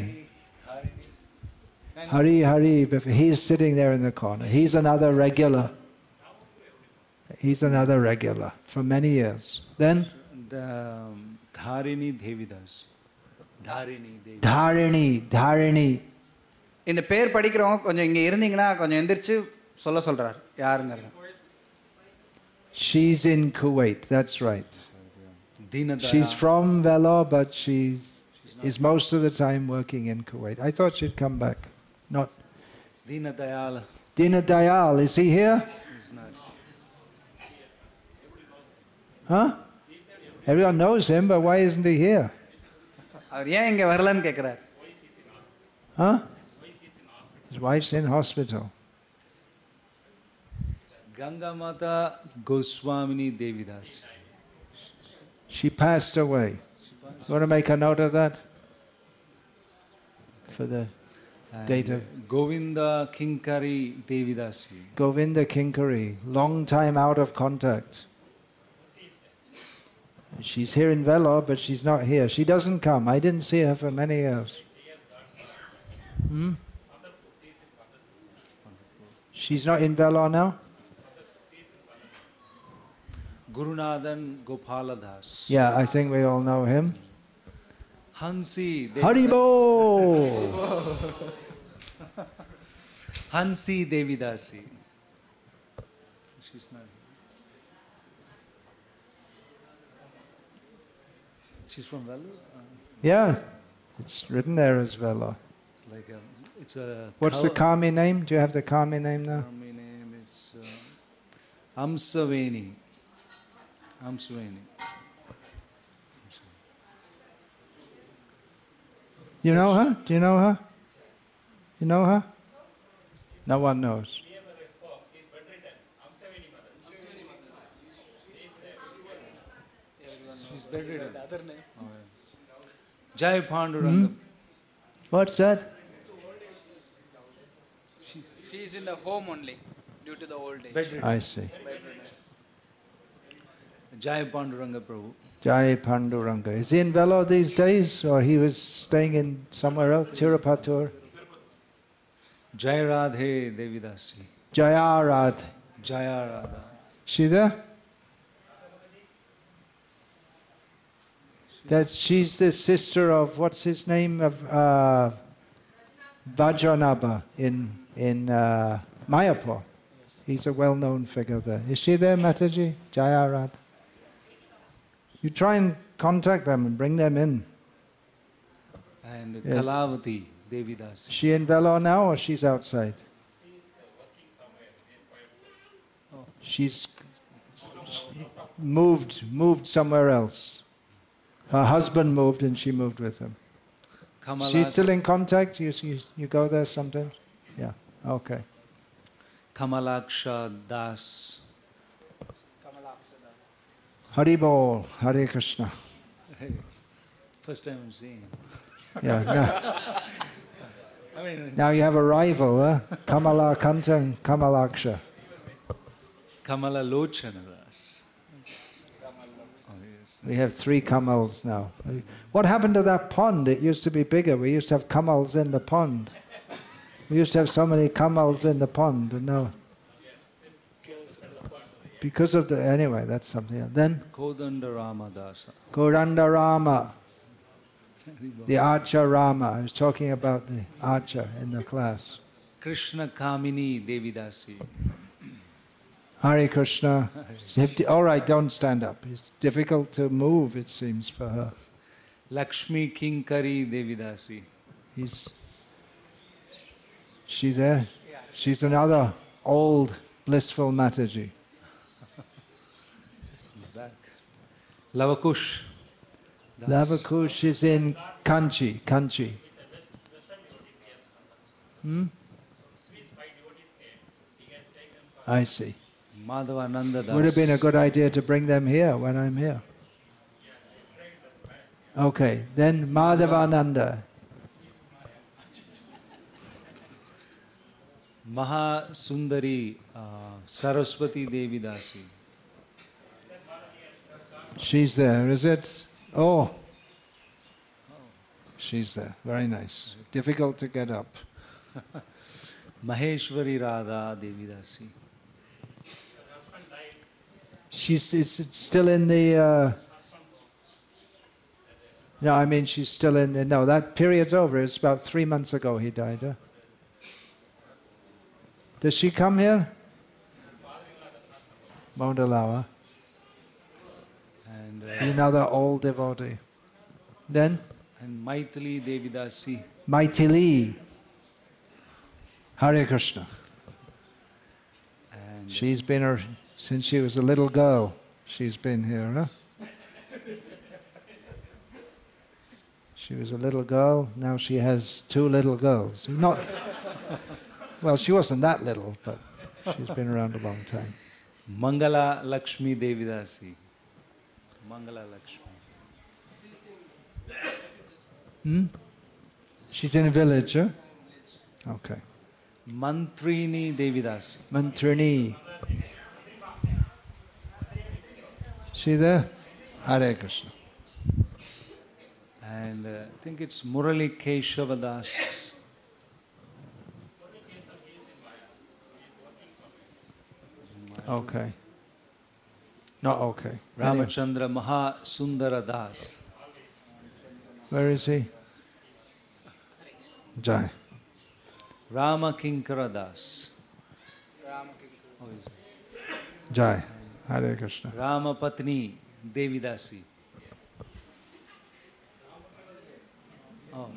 Speaker 1: Hari, Hari, he's sitting there in the corner. He's another regular. He's another regular for many years. Then?
Speaker 3: The um, Dharini Devidas. Dharini Devidas.
Speaker 1: Dharini, Dharini.
Speaker 2: இந்த பேர் படிக்கிறவங்க கொஞ்சம் இங்க இருந்தீங்கன்னா கொஞ்சம் எந்திரிச்சு சொல்ல சொல்றார் யாருங்கறது.
Speaker 1: She's in Kuwait, that's right. She's from Vellore, but she's is most of the time working in Kuwait. I thought she'd come back. Not
Speaker 3: Dina Dayal.
Speaker 1: Dina Dayal, is he here?
Speaker 3: He's not.
Speaker 1: Huh? Everyone knows him, but why isn't he here?
Speaker 2: அவர் ஏன் இங்க வரலன்னு கேக்குறார்.
Speaker 1: Huh? His wife's in hospital.
Speaker 3: Ganga Mata Goswamini Devidas.
Speaker 1: She passed away. You want to make a note of that? For the
Speaker 3: And
Speaker 1: date of
Speaker 3: Govinda Kinkari Devidasi.
Speaker 1: Govinda Kinkari, long time out of contact. She's here in Vellore, but she's not here. She doesn't come. I didn't see her for many years. Hmm? She's not in Vellore now?
Speaker 3: Gurunathan Gopaladas.
Speaker 1: Yeah, I think we all know him.
Speaker 3: Hansi. Dev-
Speaker 1: Haribo!
Speaker 3: Hansi Devidasi. She's not here. She's from Vellore? Uh,
Speaker 1: Yeah, it's written there as Vellore.
Speaker 3: it's like a, it's a
Speaker 1: What's the
Speaker 3: cow-
Speaker 1: Kami name? Do you have the Kami name now?
Speaker 3: Kami name is uh, Amsaveni. Amsaveni.
Speaker 1: You know her? Do you know her? You know her? No one knows.
Speaker 3: She's bedridden. Oh, yeah. Jai Panduranga.
Speaker 1: What's that?
Speaker 4: She is in the home only due to the old age.
Speaker 3: Bedridden.
Speaker 1: I see.
Speaker 3: Jai Panduranga Prabhu.
Speaker 1: Jai Panduranga. Is he in Vellore these days, or he was staying in somewhere else? Tirupatur?
Speaker 3: Jai Radhe Devidasi.
Speaker 1: Jayarad.
Speaker 3: Jaya Radha.
Speaker 1: She there? That she's the sister of what's his name of uh, Vajranabha in in uh, Mayapur. He's a well-known figure there. Is she there, Mataji? Jayarad. You try and contact them and bring them in.
Speaker 3: And
Speaker 1: Yeah.
Speaker 3: Kalavati Devidasi.
Speaker 1: Is she in Vellore now, or she's outside? She's moved moved somewhere else. Her husband moved, and she moved with him.
Speaker 3: Kamala,
Speaker 1: She's still in contact? You, you, you go there sometimes? Yeah, okay.
Speaker 3: Kamalaksha Das.
Speaker 1: Hari Bol, Hare Krishna.
Speaker 3: First time I'm seeing him.
Speaker 1: Yeah, now,
Speaker 3: I mean,
Speaker 1: now you have a rival, huh? Kamala Kanta and Kamalaksha.
Speaker 3: Kamala Lochana Das. Oh, yes.
Speaker 1: We have three Kamals now. What happened to that pond? It used to be bigger. We used to have Kamals in the pond. We used to have so many Kamals in the pond, and now... Because of the... Anyway, that's something else. Then,
Speaker 3: Kodanda Ramadasa.
Speaker 1: Goranda Rama, the Archer Rama. I was talking about the archer in the class.
Speaker 3: Krishna Kamini Devidasi.
Speaker 1: Hare Krishna. All right, don't stand up. It's difficult to move, it seems, for her.
Speaker 3: Lakshmi Kinkari Devidasi.
Speaker 1: He's... She there? She's another old, blissful Mataji.
Speaker 3: He's back. Lavakush. Das.
Speaker 1: Lavakush is in Kanchi. Kanchi. Hmm? I see.
Speaker 3: Madhavananda Das.
Speaker 1: Would have been a good idea to bring them here when I'm here. Okay, then Madhavananda.
Speaker 3: Mahasundari uh, Saraswati Devidasi.
Speaker 1: She's there, is it? Oh. She's there. Very nice. Difficult to get up.
Speaker 3: Maheshwari Radha Devidasi.
Speaker 1: She's it's, it's still in the... Uh, no, I mean she's still in the... No, that period's over. It's about three months ago he died. Huh? Does she come here? Mondalawa.
Speaker 3: And, uh,
Speaker 1: Another old devotee. Then
Speaker 3: and Maithili Devidasi.
Speaker 1: Maithili. Hare Krishna.
Speaker 3: And
Speaker 1: She's been her since she was a little girl. She's been here, huh? She was a little girl. Now she has two little girls. Not well. She wasn't that little, but she's been around a long time.
Speaker 3: Mangala Lakshmi Devidasi. Mangala Lakshmi.
Speaker 1: Hmm? She's in a village, huh? Okay.
Speaker 3: Mantrini Devidasi.
Speaker 1: Mantrini. See there? Hare Krishna.
Speaker 3: And uh, I think it's Murali Keshava Das.
Speaker 1: Okay. Not okay. Anyway.
Speaker 3: Ramachandra Mahasundara Das.
Speaker 1: Where is he? Jai.
Speaker 3: Rama Kinkara Das.
Speaker 1: Jai. Hare Krishna.
Speaker 3: Rama Patni Devidasi. Oh.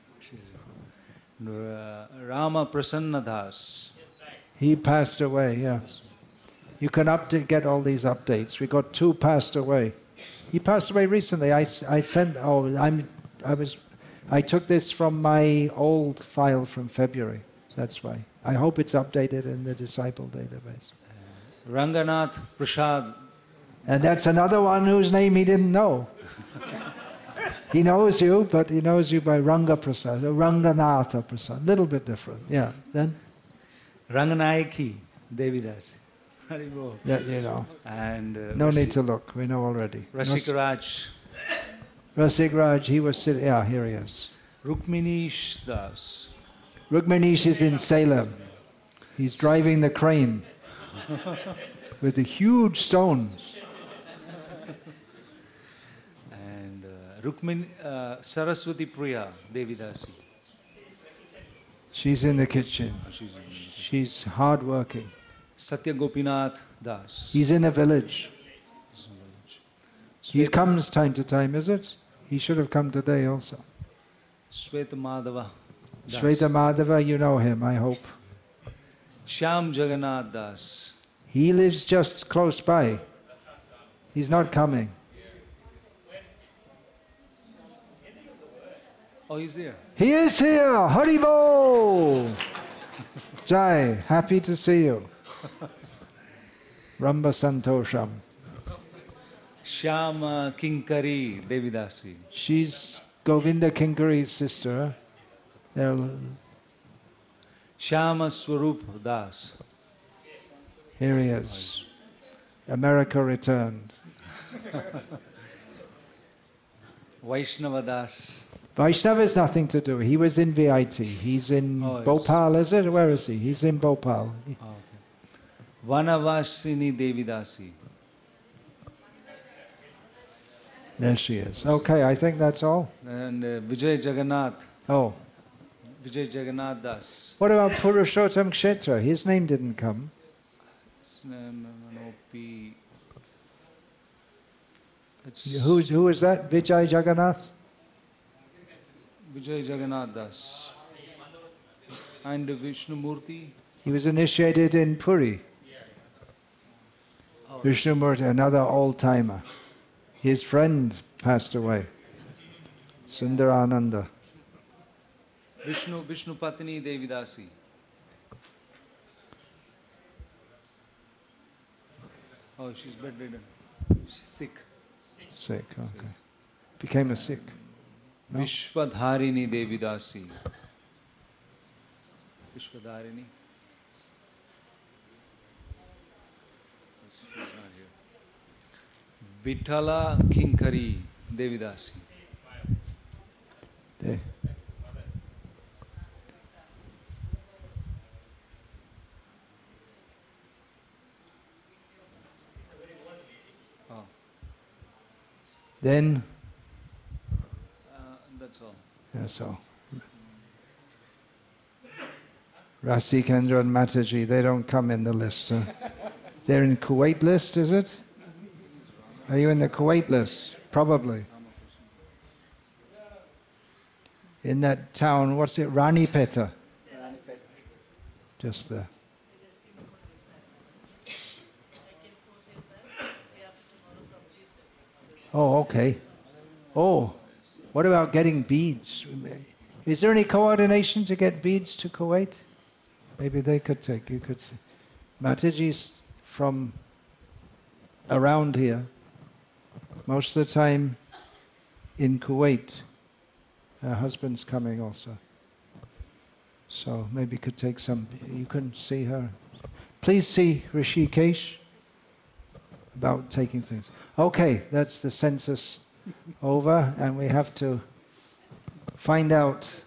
Speaker 3: Uh, Rama Prasanna Das.
Speaker 1: He passed away, yeah. You can update, get all these updates. We got two passed away. He passed away recently. I, I sent, oh, I'm, I was, I took this from my old file from February. That's why. I hope it's updated in the disciple database.
Speaker 3: Ranganath Prasad.
Speaker 1: And that's another one whose name he didn't know. He knows you, but he knows you by Ranga Prasad, or Ranganatha Prasad. A little bit different, yeah. Then?
Speaker 3: Ranganayaki Devidasi.
Speaker 1: Yeah, you know.
Speaker 3: And uh,
Speaker 1: no
Speaker 3: Rasi-
Speaker 1: need to look, we know already.
Speaker 3: Rasikaraj.
Speaker 1: Rasikraj, he was sitting, yeah, here he is.
Speaker 3: Rukminish Das.
Speaker 1: Rukmanish is in Salem. He's driving the crane with the huge stones.
Speaker 3: And uh, Rukmin, uh, Saraswati Priya Devidasi.
Speaker 1: She's in the kitchen.
Speaker 3: Oh, she's in-
Speaker 1: She's hard-working.
Speaker 3: Satya Gopinath Das.
Speaker 1: He's in a village. He comes time to time, is it? He should have come today also.
Speaker 3: Sweta Madhava Das.
Speaker 1: Shweta Madhava, you know him, I hope.
Speaker 3: Shyam Jagannath Das.
Speaker 1: He lives just close by. He's not coming.
Speaker 3: Oh, he's here.
Speaker 1: He is here! Haribo! Jai, happy to see you. Ramba Santosham.
Speaker 3: Shyama Kinkari Devidasi.
Speaker 1: She's Govinda Kinkari's sister. They're
Speaker 3: Shyama Swarup Das.
Speaker 1: Here he is. America returned.
Speaker 3: Vaishnava Das.
Speaker 1: Vaishnava has nothing to do. He was in V I T. He's in
Speaker 3: Oh, yes.
Speaker 1: Bhopal, is it? Where is he? He's in Bhopal.
Speaker 3: Oh, okay. Vanavasini Devidasi.
Speaker 1: There she is. Okay, I think that's all.
Speaker 3: And uh, Vijay Jagannath.
Speaker 1: Oh,
Speaker 3: Vijay Jagannath Das.
Speaker 1: what about Purushottam Kshetra? His name didn't come.
Speaker 3: No, no, no, no, P. It's
Speaker 1: Who's, who is that? Vijay Jagannath?
Speaker 3: Vijay Jagannath Das. And Vishnu Murthy.
Speaker 1: He was initiated in Puri. Vishnu Murthy, another old-timer. His friend passed away. Sundarananda.
Speaker 3: Vishnu, Vishnu Patni Devidasi. Oh, she's bedridden. She's sick.
Speaker 1: Sick, okay. Became a Sikh. No?
Speaker 3: Vishwadharini Devidasi. Vishwadharini. She's not here. Vithala Kinkari Devidasi.
Speaker 1: There.
Speaker 3: Oh,
Speaker 1: Then,
Speaker 3: uh, that's all.
Speaker 1: yeah, so. Rasikendra and Mataji, they don't come in the list. Huh? They're in Kuwait list, is it? Are you in the Kuwait list? Probably. In that town, what's it? Ranipeta. Just there. Oh, okay. Oh, what about getting beads? Is there any coordination to get beads to Kuwait? Maybe they could take, you could see. Mataji's from around here. Most of the time in Kuwait. Her husband's coming also. So maybe you could take some, you can see her. Please see Rishikesh about taking things. Okay, that's the census over, and we have to find out,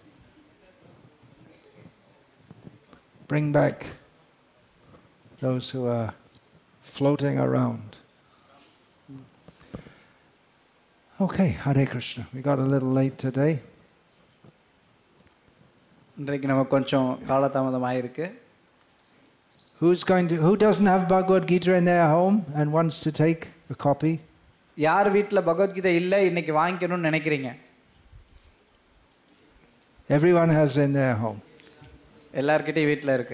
Speaker 1: bring back those who are floating around. Okay, Hare Krishna. We got a little late today.
Speaker 2: இன்றைக்கு நம்ம கொஞ்சம் காலதாமதமாயிருக்கு.
Speaker 1: Who's going to? Who doesn't have Bhagavad Gita in their home and wants to take a copy?
Speaker 2: யார் வீட்டில் பகவத்கீதை இல்லை இன்னைக்கு வாங்கிக்கணும்னு நினைக்கிறீங்க?
Speaker 1: Everyone has in their home.
Speaker 2: எல்லார்கிட்டையும் வீட்டில் இருக்கு.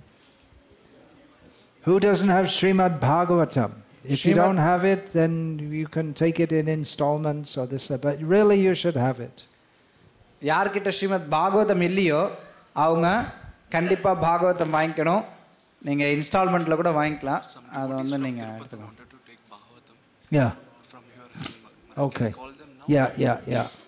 Speaker 1: Who doesn't have Srimad Bhagavatam? If you
Speaker 2: Srimad-
Speaker 1: don't have it, then you can take it in installments or this, but really you should have it.
Speaker 2: யார்கிட்ட ஸ்ரீமத் பாகவதம் இல்லையோ அவங்க கண்டிப்பாக பாகவதம் வாங்கிக்கணும். நீங்கள் இன்ஸ்டால்மெண்ட்டில் கூட வாங்கிக்கலாம். அதை வந்து நீங்கள் எடுத்துக்கணும்.
Speaker 1: Yeah. Okay. Yeah, yeah, yeah.